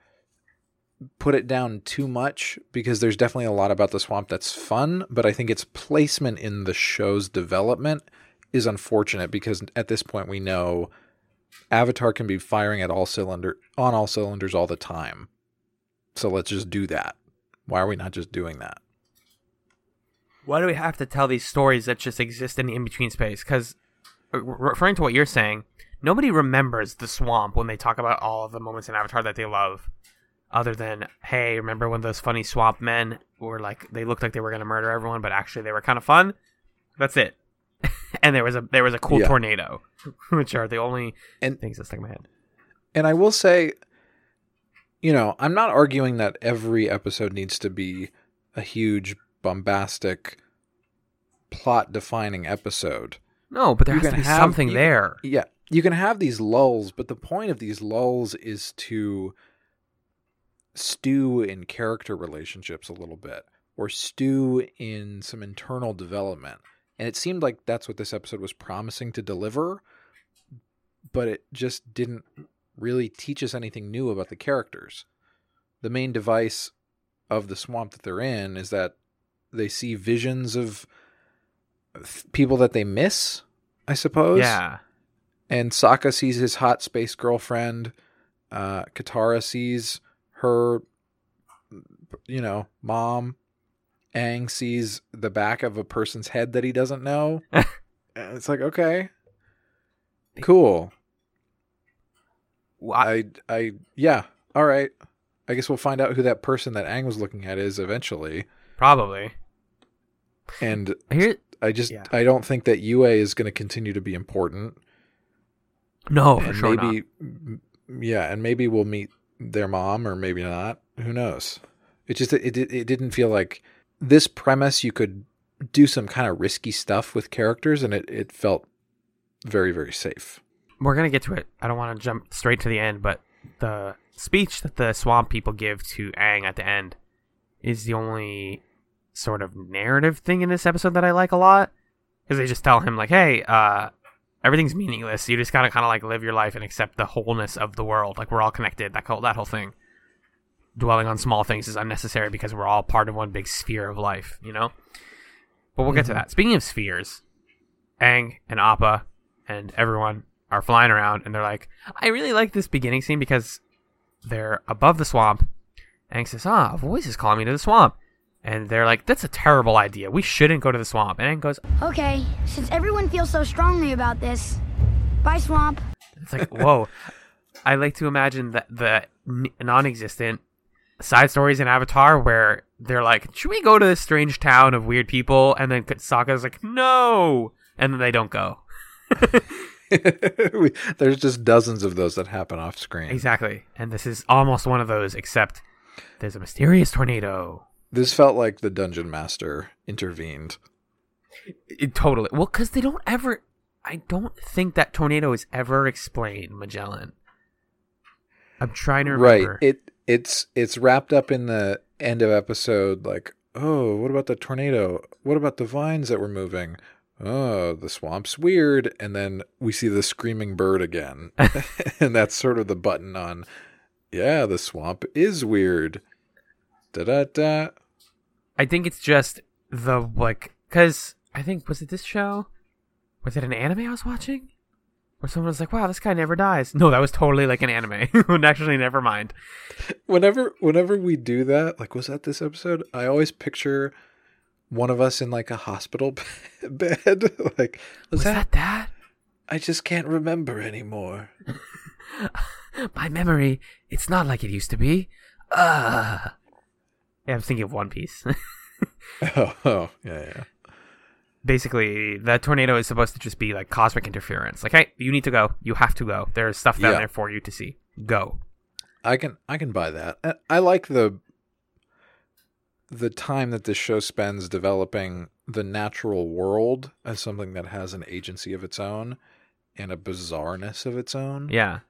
put it down too much because there's definitely a lot about The Swamp that's fun, but I think its placement in the show's development is unfortunate because at this point we know Avatar can be firing at all cylinder on all cylinders all the time. So let's just do that. Why are we not just doing that? Why do we have to tell these stories that just exist in the in-between space? Because, referring to what you're saying, nobody remembers the swamp when they talk about all of the moments in Avatar that they love. Other than, hey, remember when those funny swamp men were like, they looked like they were going to murder everyone, but actually they were kind of fun? That's it. And there was a there was a cool yeah. tornado, which are the only and, things that stick in my head. And I will say, you know, I'm not arguing that every episode needs to be a huge, bombastic, plot-defining episode. No, but there you has to be have, something you, there. Yeah, you can have these lulls, but the point of these lulls is to stew in character relationships a little bit, or stew in some internal development. And it seemed like that's what this episode was promising to deliver, but it just didn't really teach us anything new about the characters. The main device of the swamp that they're in is that they see visions of people that they miss, I suppose. Yeah. And Sokka sees his hot space girlfriend. Uh, Katara sees her, you know, mom. Aang sees the back of a person's head that he doesn't know. And it's like, okay, cool. I, I, yeah, all right. I guess we'll find out who that person that Aang was looking at is eventually. Probably. And Here, I just, yeah. I don't think that Yue is going to continue to be important. No, for and sure maybe, not. Yeah, and maybe we'll meet their mom, or maybe not. Who knows? It just, it, it, it didn't feel like this premise you could do some kind of risky stuff with characters, and it, it felt very, very safe. We're going to get to it. I don't want to jump straight to the end, but the speech that the swamp people give to Aang at the end is the only sort of narrative thing in this episode that I like a lot. Because they just tell him, like, hey, uh, everything's meaningless. You just got to kind of like live your life and accept the wholeness of the world. Like, we're all connected, that whole, that whole thing. Dwelling on small things is unnecessary because we're all part of one big sphere of life, you know? But we'll get to that. Speaking of spheres, Aang and Appa and everyone are flying around, and they're like, I really like this beginning scene because they're above the swamp. Aang says, ah, a voice is calling me to the swamp. And they're like, that's a terrible idea. We shouldn't go to the swamp. And Aang goes, Okay, since everyone feels so strongly about this, bye, Swamp. it's like, whoa. I like to imagine that the n- non-existent side stories in Avatar where they're like, should we go to this strange town of weird people? And then Sokka's like, no. And then they don't go. we, there's just dozens of those that happen off screen. Exactly. And this is almost one of those, except there's a mysterious tornado. This felt like the dungeon master intervened. It, totally. Well, because they don't ever... I don't think that tornado is ever explained, Magellan. I'm trying to remember. Right. It it's it's wrapped up in the end of episode, like, oh, what about the tornado? What about the vines that were moving? Oh, the swamp's weird. And then we see the screaming bird again. And that's sort of the button on, yeah, the swamp is weird. Da-da-da. I think it's just the, like, because I think, was it this show? Was it an anime I was watching? Where someone was like, wow, this guy never dies. No, that was totally like an anime. Actually, never mind. Whenever whenever we do that, like, was that this episode? I always picture one of us in like a hospital bed. Like, was, Was that that? I just can't remember anymore. My memory, it's not like it used to be. Uh. Yeah, I was thinking of One Piece. oh, oh, yeah, yeah. Basically, the tornado is supposed to just be like cosmic interference. Like, hey, you need to go. You have to go. There's stuff down Yeah. there for you to see. Go. I can I can buy that. I- I like the the time that this show spends developing the natural world as something that has an agency of its own and a bizarreness of its own. Yeah.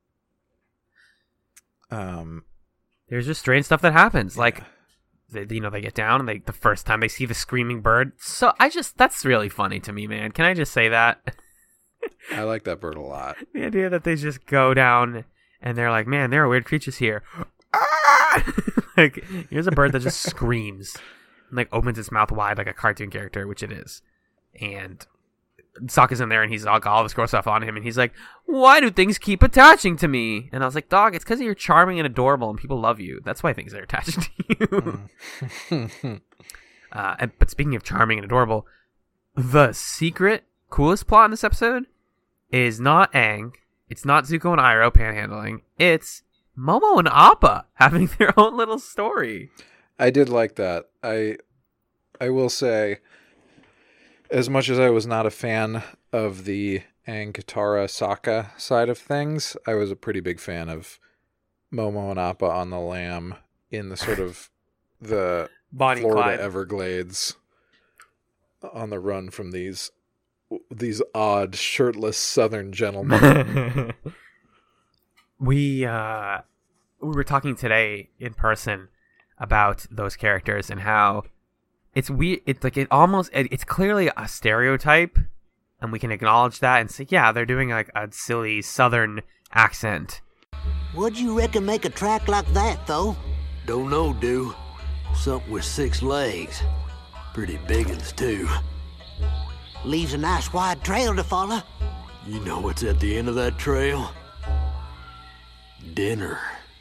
Um, There's just strange stuff that happens. Like, they, you know, they get down and they the first time they see the screaming bird. So I just, that's really funny to me, man. Can I just say that? I like that bird a lot. The idea that they just go down and they're like, man, there are weird creatures here. Ah! Like, here's a bird that just screams and like opens its mouth wide like a cartoon character, which it is. And Sokka's in there and he's all got all this gross stuff on him and he's like, why do things keep attaching to me? And I was like, dog, it's because you're charming and adorable and people love you. That's why things are attached to you. uh, and, but speaking of charming and adorable, the secret coolest plot in this episode is not Aang, it's not Zuko and Iroh panhandling, it's Momo and Appa having their own little story. I did like that. I I will say, as much as I was not a fan of the Aang, Katara, Sokka side of things, I was a pretty big fan of Momo and Appa on the lam in the sort of the Bonnie Florida Clyde. Everglades on the run from these these odd shirtless southern gentlemen. we uh we were talking today in person about those characters and how it's weird. It's like it almost it, it's clearly a stereotype and we can acknowledge that and say, yeah, they're doing like a silly southern accent. What'd you reckon make a track like that, though? Don't know, do. Something with six legs. Pretty big ones, too. Leaves a nice wide trail to follow. You know what's at the end of that trail? Dinner.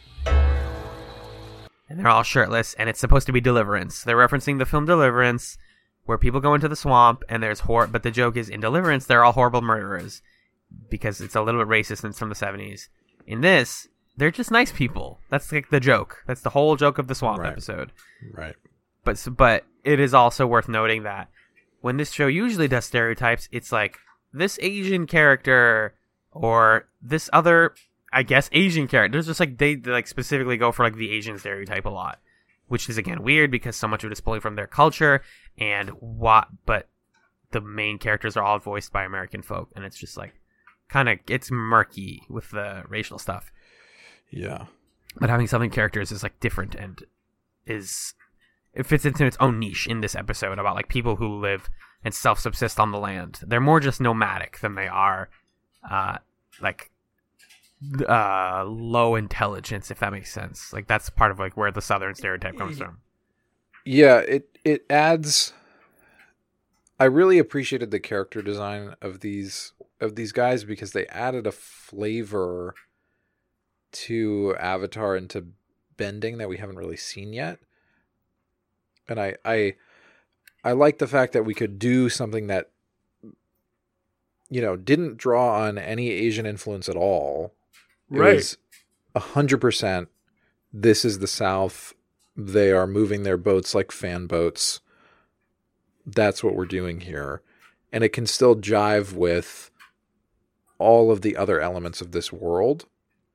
And they're all shirtless, and it's supposed to be Deliverance. They're referencing the film Deliverance, where people go into the swamp, and there's hor- but the joke is, in Deliverance, they're all horrible murderers, because it's a little bit racist and it's from the seventies. In this, they're just nice people. That's like the joke. That's the whole joke of the swamp Right. episode. Right. But but it is also worth noting that when this show usually does stereotypes, it's like this Asian character or this other, I guess, Asian character. It's just like they, they like specifically go for like the Asian stereotype a lot, which is again weird because so much of it is pulling from their culture and what. But the main characters are all voiced by American folk, and it's just like kind of it's murky with the racial stuff. Yeah. But having Southern characters is like different and is it fits into its own niche in this episode about like people who live and self-subsist on the land. They're more just nomadic than they are uh like uh low intelligence, if that makes sense. Like that's part of like where the Southern stereotype comes from. Yeah, it it adds. I really appreciated the character design of these of these guys because they added a flavor to Avatar and to bending that we haven't really seen yet. And I I I like the fact that we could do something that, you know, didn't draw on any Asian influence at all. It Right. was a hundred percent. This is the South. They are moving their boats like fan boats. That's what we're doing here. And it can still jive with all of the other elements of this world.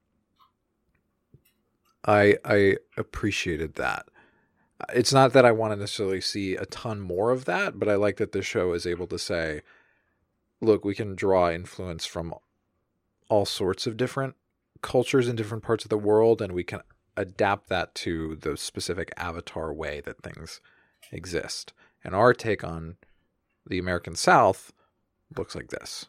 I I appreciated that. It's not that I want to necessarily see a ton more of that, but I like that the show is able to say, look, we can draw influence from all sorts of different cultures in different parts of the world, and we can adapt that to the specific Avatar way that things exist. And our take on the American South looks like this.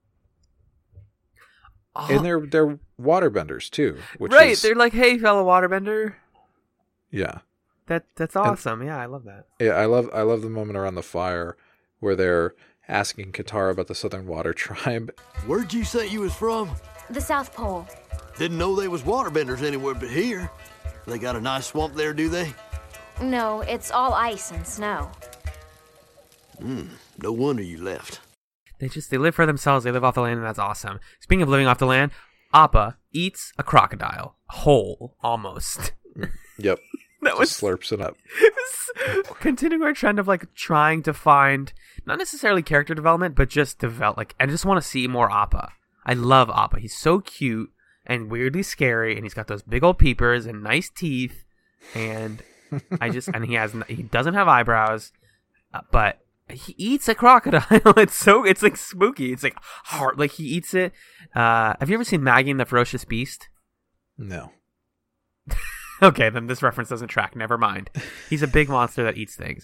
Oh, And they're they're waterbenders too, which right, is they're like, hey, fellow waterbender. yeah. That that's awesome. Yeah, I love that. Yeah, I love I love the moment around the fire where they're asking Katara about the Southern Water Tribe. Where'd you say you was from? The South Pole. Didn't know they was waterbenders anywhere but here. They got a nice swamp there, do they? No, it's all ice and snow. Hmm, no wonder you left. They just they live for themselves. They live off the land, and that's awesome. Speaking of living off the land, Appa eats a crocodile whole, almost. Yep. That was Just slurps it up. continuing our trend of like trying to find not necessarily character development, but just develop. Like I just want to see more Appa. I love Appa. He's so cute and weirdly scary, and he's got those big old peepers and nice teeth, and I just and he has he doesn't have eyebrows, uh, but he eats a crocodile. It's so it's like spooky. It's like hard. Like he eats it. Uh, have you ever seen Maggie and the Ferocious Beast? No. Okay, then this reference doesn't track. Never mind. He's a big monster that eats things.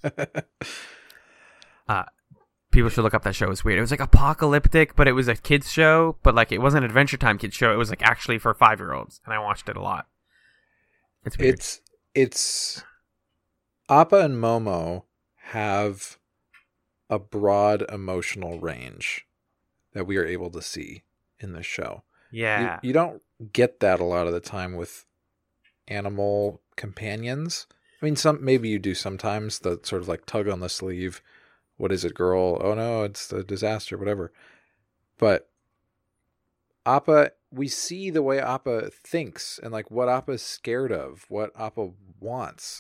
Uh, people should look up that show. It's weird. It was like apocalyptic, but it was a kids show. But like it wasn't an Adventure Time kids show. It was like actually for five year olds, and I watched it a lot. It's weird. It's it's Appa and Momo have a broad emotional range that we are able to see in this show. yeah. You, you don't get that a lot of the time with animal companions. I mean, some maybe you do sometimes, the sort of like tug on the sleeve. What is it, girl? Oh no, it's the disaster, whatever. But Appa, we see the way Appa thinks and like what Appa's scared of, what Appa wants.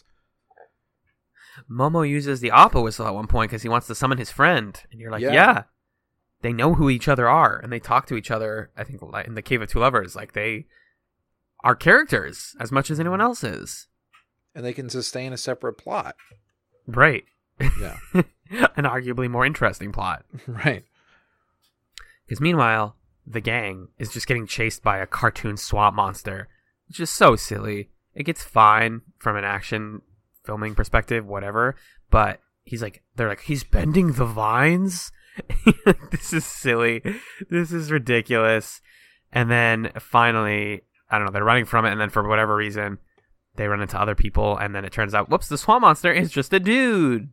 Momo uses the Appa whistle at one point because he wants to summon his friend, and you're like, yeah. Yeah. They know who each other are, and they talk to each other. I think like, in the Cave of Two Lovers, like they are characters as much as anyone else is. And they can sustain a separate plot. Right. Yeah. An arguably more interesting plot. Right. Because meanwhile, the gang is just getting chased by a cartoon swamp monster, which is so silly. It gets fine from an action filming perspective, whatever. But he's like, they're like, he's bending the vines, This is silly. This is ridiculous. And then finally, I don't know, they're running from it, and then for whatever reason, they run into other people, and then it turns out, whoops, the swamp monster is just a dude.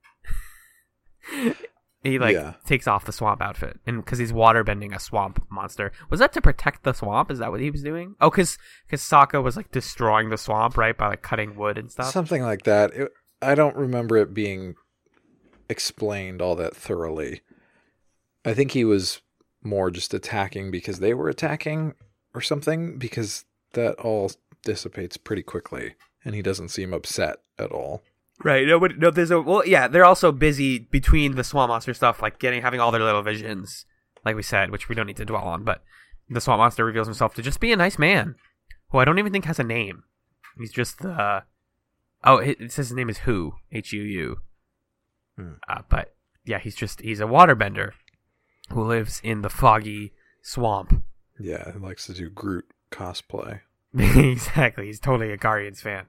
He, like, Yeah. takes off the swamp outfit, and because he's waterbending a swamp monster. Was that to protect the swamp? Is that what he was doing? Oh, because Sokka was, like, destroying the swamp, right, by, like, cutting wood and stuff? Something like that. It, I don't remember it being explained all that thoroughly. I think he was more just attacking because they were attacking or something, because that all dissipates pretty quickly, and he doesn't seem upset at all. Right. No, but no, there's a well, yeah. They're also busy between the swamp monster stuff, like getting having all their little visions, like we said, which we don't need to dwell on. But the swamp monster reveals himself to just be a nice man, who I don't even think has a name. He's just the uh, oh, it, it says his name is Hu, H U U. Hmm. Uh, but yeah, he's just he's a waterbender who lives in the foggy swamp. Yeah, he likes to do Groot cosplay. Exactly. He's totally a Guardians fan.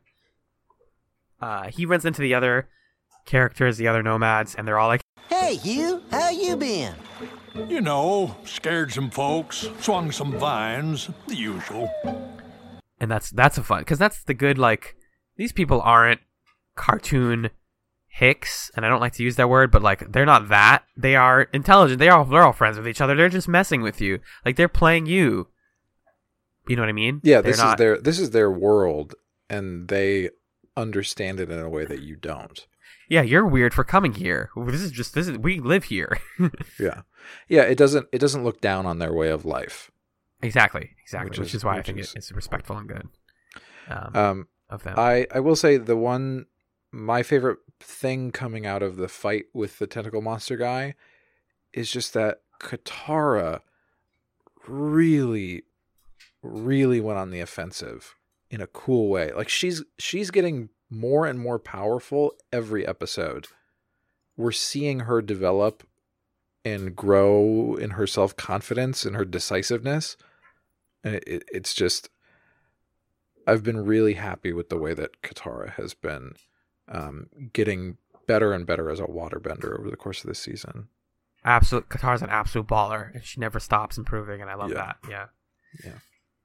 Uh, he runs into the other characters, the other nomads, and they're all like, Hey, Hugh, how you been? You know, scared some folks, swung some vines, the usual. and that's that's a fun, because that's the good, like, these people aren't cartoon hicks, and I don't like to use that word, but, like, they're not that. They are intelligent. They are, they're all friends with each other. They're just messing with you. Like, they're playing you. You know what I mean? Yeah, They're this not- is their this is their world, and they understand it in a way that you don't. Yeah, you're weird for coming here. This is just this is we live here. Yeah, yeah. It doesn't it doesn't look down on their way of life. Exactly, exactly. Which Which, is- is, why which I think is it, it's respectful and good um, Um, of them. I I will say the one my favorite thing coming out of the fight with the tentacle monster guy is just that Katara really, really went on the offensive in a cool way. Like she's she's getting more and more powerful every episode. We're seeing her develop and grow in her self-confidence and her decisiveness. And it, it, it's just, I've been really happy with the way that Katara has been um, getting better and better as a waterbender over the course of this season. Absolute Katara's an absolute baller, and she never stops improving, and I love Yeah. that. Yeah. Yeah.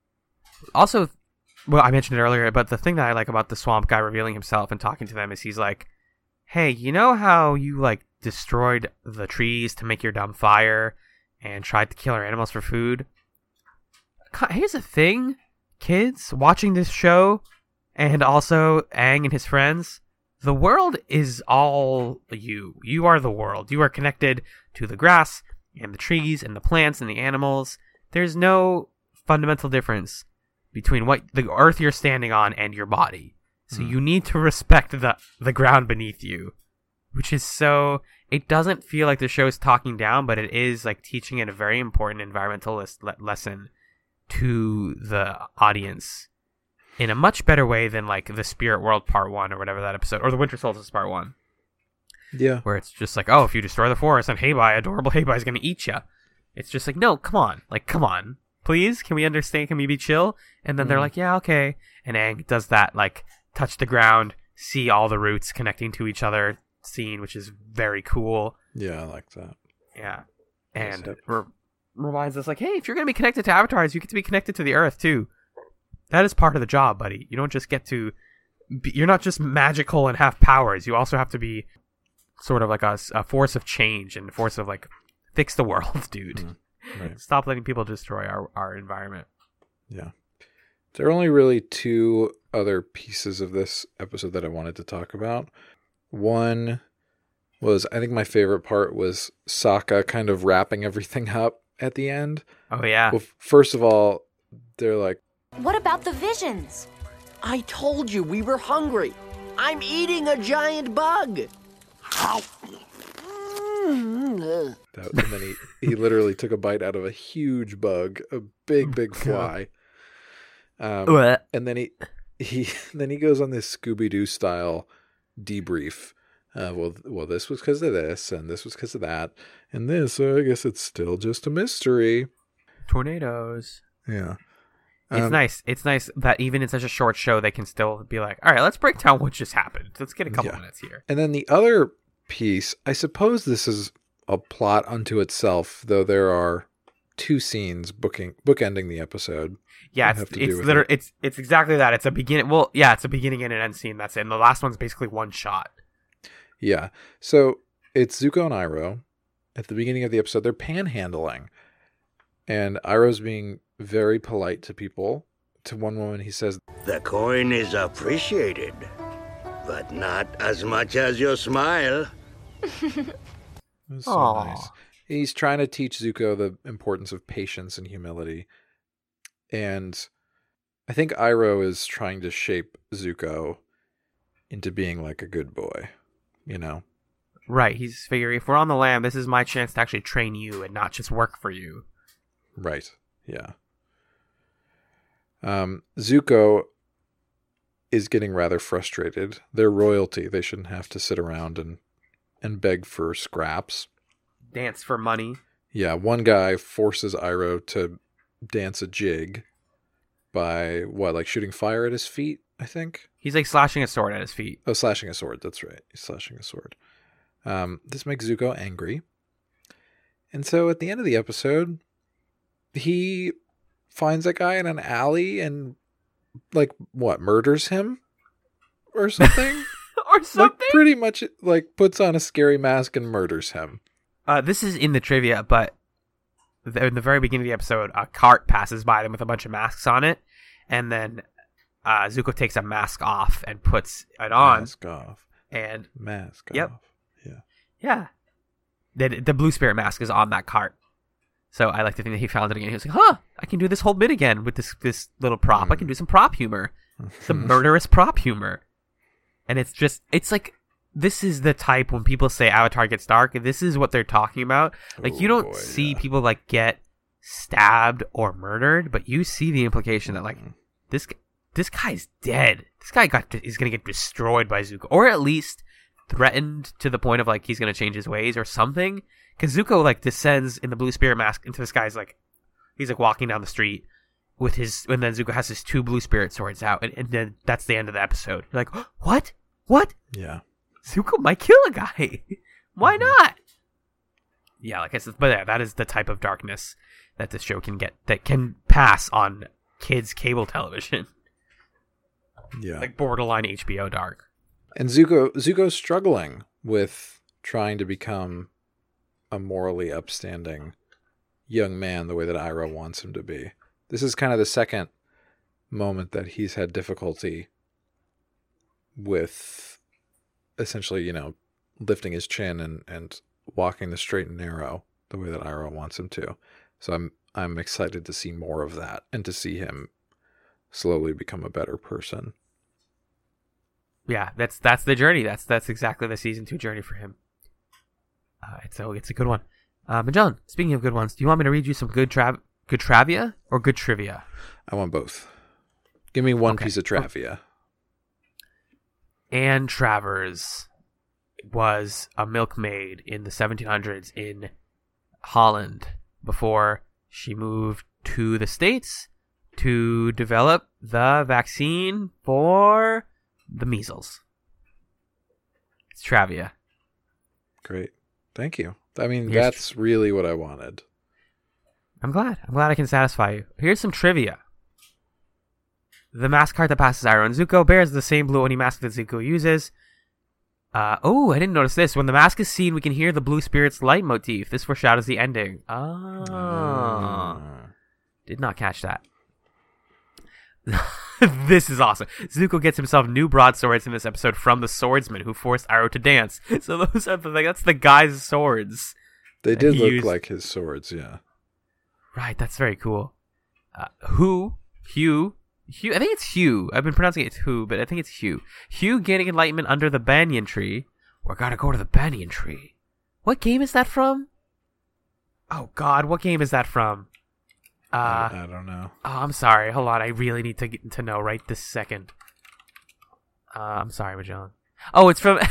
Also, well, I mentioned it earlier, but the thing that I like about the swamp guy revealing himself and talking to them is he's like, hey, you know how you, like, destroyed the trees to make your dumb fire and tried to kill our animals for food? Here's the thing, kids watching this show, and also Aang and his friends, the world is all you. You are the world. You are connected to the grass and the trees and the plants and the animals. There's no fundamental difference between what the earth you're standing on and your body. So you need to respect the the ground beneath you, which is so, it doesn't feel like the show's talking down, but it is like teaching it a very important environmentalist le- lesson to the audience in a much better way than like the Spirit World Part One or whatever that episode, or the Winter Solstice Part One. Yeah. Where it's just like, oh, if you destroy the forest, then Heibai, adorable Heibai, is going to eat you. It's just like, no, come on. Like, come on. Please, can we understand? Can we be chill? And then they're like, yeah, okay. And Aang does that, like, touch the ground, see all the roots connecting to each other scene, which is very cool. Yeah, I like that. Yeah. And Yes, re- reminds us, like, hey, if you're going to be connected to avatars, you get to be connected to the earth, too. That is part of the job, buddy. You don't just get to... Be, you're not just magical and have powers. You also have to be sort of like a, a force of change and a force of, like, fix the world, dude. Mm, right. Stop letting people destroy our, our environment. Yeah. There are only really two other pieces of this episode that I wanted to talk about. One was, I think my favorite part was Sokka kind of wrapping everything up at the end. Oh, yeah. Well, first of all, they're like, What about the visions? I told you we were hungry. I'm eating a giant bug. Mm, that, and then he, he literally took a bite out of a huge bug, a big, big fly. Um, Blech. and then he, he, then he goes on this Scooby-Doo style debrief. Uh, well, well, this was because of this, and this was because of that, and this. So I guess it's still just a mystery. Tornadoes. Yeah, It's Um, nice. It's nice that even in such a short show, they can still be like, all right, let's break down what just happened. Let's get a couple Yeah. minutes here. And then the other piece, I suppose this is a plot unto itself, though there are two scenes booking bookending the episode. Yeah, it's it's literally it. it's it's exactly that. It's a beginning. Well, yeah, it's a beginning and an end scene. That's it. And the last one's basically one shot. Yeah. So it's Zuko and Iroh. At the beginning of the episode, they're panhandling, and Iroh's being very polite to people. To one woman, he says, "The coin is appreciated, but not as much as your smile." That's so nice. He's trying to teach Zuko the importance of patience and humility. And I think Iroh is trying to shape Zuko into being like a good boy, you know? Right. He's figuring, if we're on the land, this is my chance to actually train you and not just work for you. Right. Yeah. Um, Zuko is getting rather frustrated. They're royalty. They shouldn't have to sit around and, and beg for scraps. Dance for money. Yeah, one guy forces Iroh to dance a jig by, what, like shooting fire at his feet, I think? He's like slashing a sword at his feet. Oh, slashing a sword, that's right. He's slashing a sword. Um, this makes Zuko angry. And so at the end of the episode, he finds a guy in an alley and, like, what, murders him? Or something? or something? Like, pretty much, like, puts on a scary mask and murders him. Uh, this is in the trivia, but th- in the very beginning of the episode, a cart passes by them with a bunch of masks on it, and then uh, Zuko takes a mask off and puts it on. Mask off. And mask yep. off. Yeah. Yeah. The, the blue spirit mask is on that cart. So I like to think that he found it again. He was like, huh, I can do this whole bit again with this, this little prop. Mm. I can do some prop humor. Some murderous prop humor. And it's just, it's like, this is the type when people say Avatar gets dark, this is what they're talking about. Like, oh, you don't boy, see yeah. people, like, get stabbed or murdered, but you see the implication that, like, this this guy's dead. This guy got is going to get destroyed by Zuko. Or at least threatened to the point of, like, he's going to change his ways or something. Because Zuko, like, descends in the blue spirit mask into this guy's, like, he's, like, walking down the street with his, and then Zuko has his two blue spirit swords out, and, and then that's the end of the episode. You're like, what? What? Yeah. Zuko might kill a guy. Why mm-hmm. not? Yeah, like I said, but yeah, that is the type of darkness that this show can get, that can pass on kids' cable television. Yeah. Like borderline H B O dark. And Zuko Zuko's struggling with trying to become a morally upstanding young man the way that Iroh wants him to be. This is kind of the second moment that he's had difficulty with essentially, you know, lifting his chin and, and walking the straight and narrow the way that Iroh wants him to. So I'm I'm excited to see more of that and to see him slowly become a better person. Yeah, that's that's the journey. That's that's exactly the season two journey for him. Uh, it's a it's a good one. Um, and John, speaking of good ones, do you want me to read you some good tra- good travia or good trivia? I want both. Give me one okay. piece of trivia. Anne Travers was a milkmaid in the seventeen hundreds in Holland before she moved to the States to develop the vaccine for the measles. It's trivia. Great. Thank you. I mean, Here's that's tr- really what I wanted. I'm glad. I'm glad I can satisfy you. Here's some trivia. The mask card that passes Iroh and Zuko bears the same blue Oni mask that Zuko uses. Uh, oh, I didn't notice this. When the mask is seen, we can hear the blue spirit's light motif. This foreshadows the ending. Oh. Mm. Did not catch that. This is awesome. Zuko gets himself new broadswords in this episode from the swordsman who forced Iroh to dance. So those are the, like, that's the guy's swords. They did look used. like his swords, yeah. Right, that's very cool. Uh, who, Hugh, Hugh, I think it's Hugh. I've been pronouncing it Hugh, but I think it's Hugh. Hugh gaining enlightenment under the banyan tree. We're gotta go to the banyan tree. What game is that from? Oh God, what game is that from? Uh, I, I don't know. Oh, I'm sorry. Hold on, I really need to get to know right this second. Uh, I'm sorry, Magellan. Oh, it's from.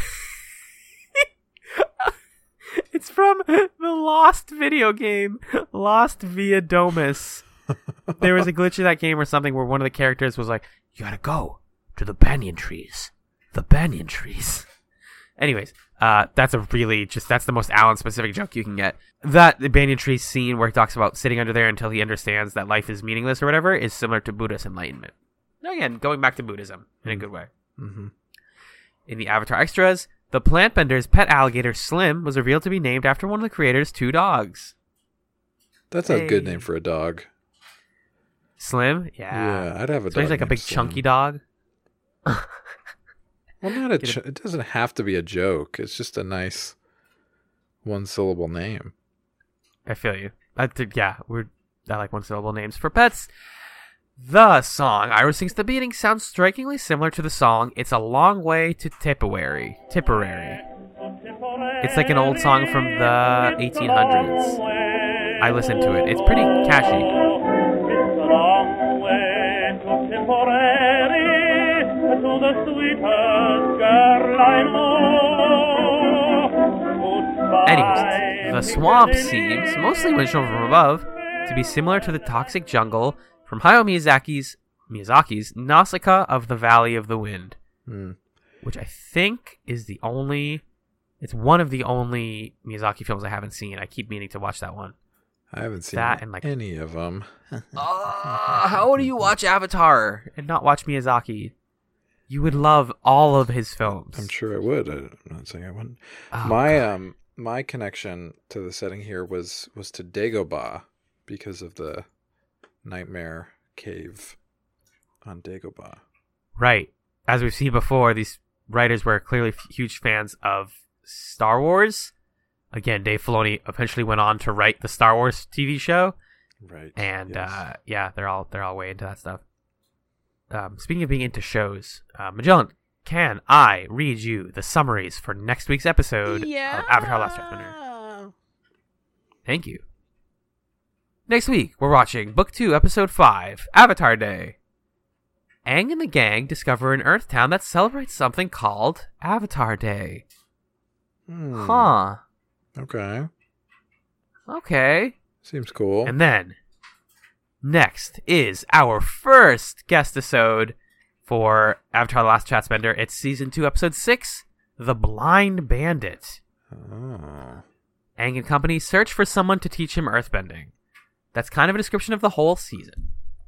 It's from the Lost video game, Lost Via Domus. There was a glitch in that game or something where one of the characters was like, "You gotta go to the banyan trees, the banyan trees," Anyways, uh, that's a really just that's the most Alan specific joke you can get. That the banyan tree scene where he talks about sitting under there until he understands that life is meaningless or whatever is similar to Buddhist enlightenment. Again, going back to Buddhism in a good way. Mm-hmm. In the Avatar extras, the plant bender's pet alligator Slim was revealed to be named after one of the creator's two dogs. That's hey. a good name for a dog. Slim? Yeah. Yeah, I'd have a so dog. He's like a big Slim. chunky dog. Well, not a. Ch- it doesn't have to be a joke. It's just a nice one-syllable name. I feel you. I th- yeah, we're I like one-syllable names for pets. The song Ira Sings the Beating sounds strikingly similar to the song It's a Long Way to Tipperary. Tipperary. It's like an old song from the eighteen hundreds. I listened to it. It's pretty catchy. It's a long way to Tipperary, to the sweetest girl I know. Anyways, the swamp seems, mostly when shown from above, to be similar to the toxic jungle from Hayao Miyazaki's Miyazaki's Nausicaa of the Valley of the Wind, mm. which I think is the only, it's one of the only Miyazaki films I haven't seen. I keep meaning to watch that one. I haven't seen that and like any of them. uh, how do you watch Avatar and not watch Miyazaki? You would love all of his films. I'm sure I would. I'm not saying I wouldn't. Oh, my God. um my connection to the setting here was was to Dagobah because of the Nightmare Cave on Dagobah. Right. As we've seen before, these writers were clearly f- huge fans of Star Wars. Again, Dave Filoni eventually went on to write the Star Wars T V show. Right. And yes. uh, yeah, they're all they're all way into that stuff. Um, speaking of being into shows, uh, Magellan, can I read you the summaries for next week's episode yeah. of Avatar: Last Airbender? Thank you. Next week, we're watching Book two, Episode five, Avatar Day. Aang and the gang discover an Earth town that celebrates something called Avatar Day. Hmm. Huh. Okay. Okay. Seems cool. And then, next is our first guest-isode for Avatar: The Last Chatspender. It's Season two, Episode six, The Blind Bandit. Oh. Aang and company search for someone to teach him earthbending. That's kind of a description of the whole season.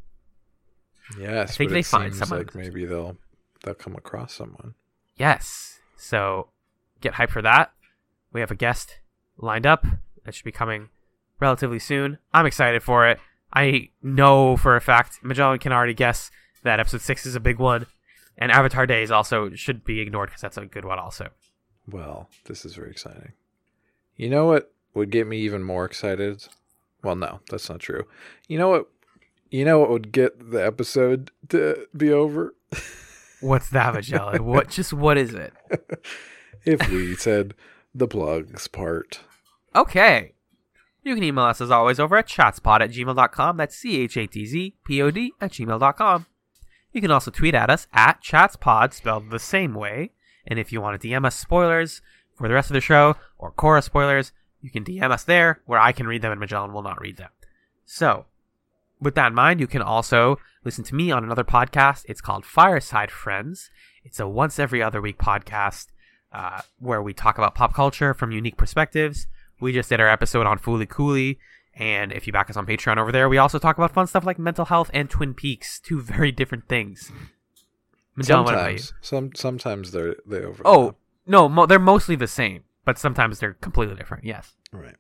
Yes, I think but they it find seems someone. like maybe they'll they'll come across someone. Yes. So get hyped for that. We have a guest lined up that should be coming relatively soon. I'm excited for it. I know for a fact Magellan can already guess that episode six is a big one, and Avatar Days also should be ignored because that's a good one also. Well, this is very exciting. You know what would get me even more excited? Well, no, that's not true. You know what? You know what would get the episode to be over? What's that, Magellan? What? Just what is it? If we said the plugs part. Okay. You can email us as always over at chatspod at gmail dot com. That's C H A T Z P O D at gmail dot com. You can also tweet at us at chatspod, spelled the same way. And if you want to D M us spoilers for the rest of the show or Korra spoilers, you can D M us there where I can read them and Magellan will not read them. So, with that in mind, you can also listen to me on another podcast. It's called Fireside Friends. It's a once every other week podcast uh, where we talk about pop culture from unique perspectives. We just did our episode on Fooly Cooley, and if you back us on Patreon over there, we also talk about fun stuff like mental health and Twin Peaks, two very different things. Magellan, what about you? Sometimes, some sometimes they're they overlap. Oh no, mo- they're mostly the same, but sometimes they're completely different. Yes, right.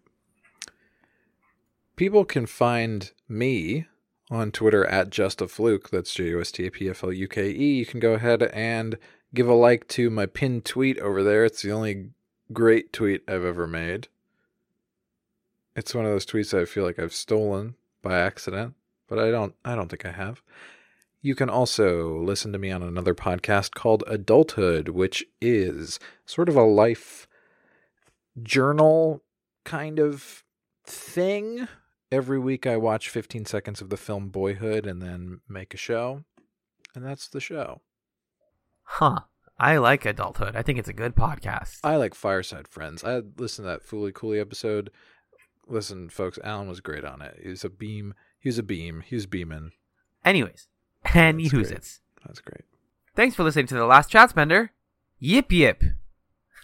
People can find me on Twitter at Just a Fluke. That's J U S T A P F L U K E. You can go ahead and give a like to my pinned tweet over there. It's the only great tweet I've ever made. It's one of those tweets I feel like I've stolen by accident, but I don't I don't think I have. You can also listen to me on another podcast called Adulthood, which is sort of a life journal kind of thing. Every week I watch fifteen seconds of the film Boyhood and then make a show. And that's the show. Huh. I like Adulthood. I think it's a good podcast. I like Fireside Friends. I listened to that Fooly Cooley episode. Listen, folks, Alan was great on it. He was a beam. He was a beam. He was beaming. Anyways, and That's use great. it. That's great. Thanks for listening to The Last Chatspender. Yip yip.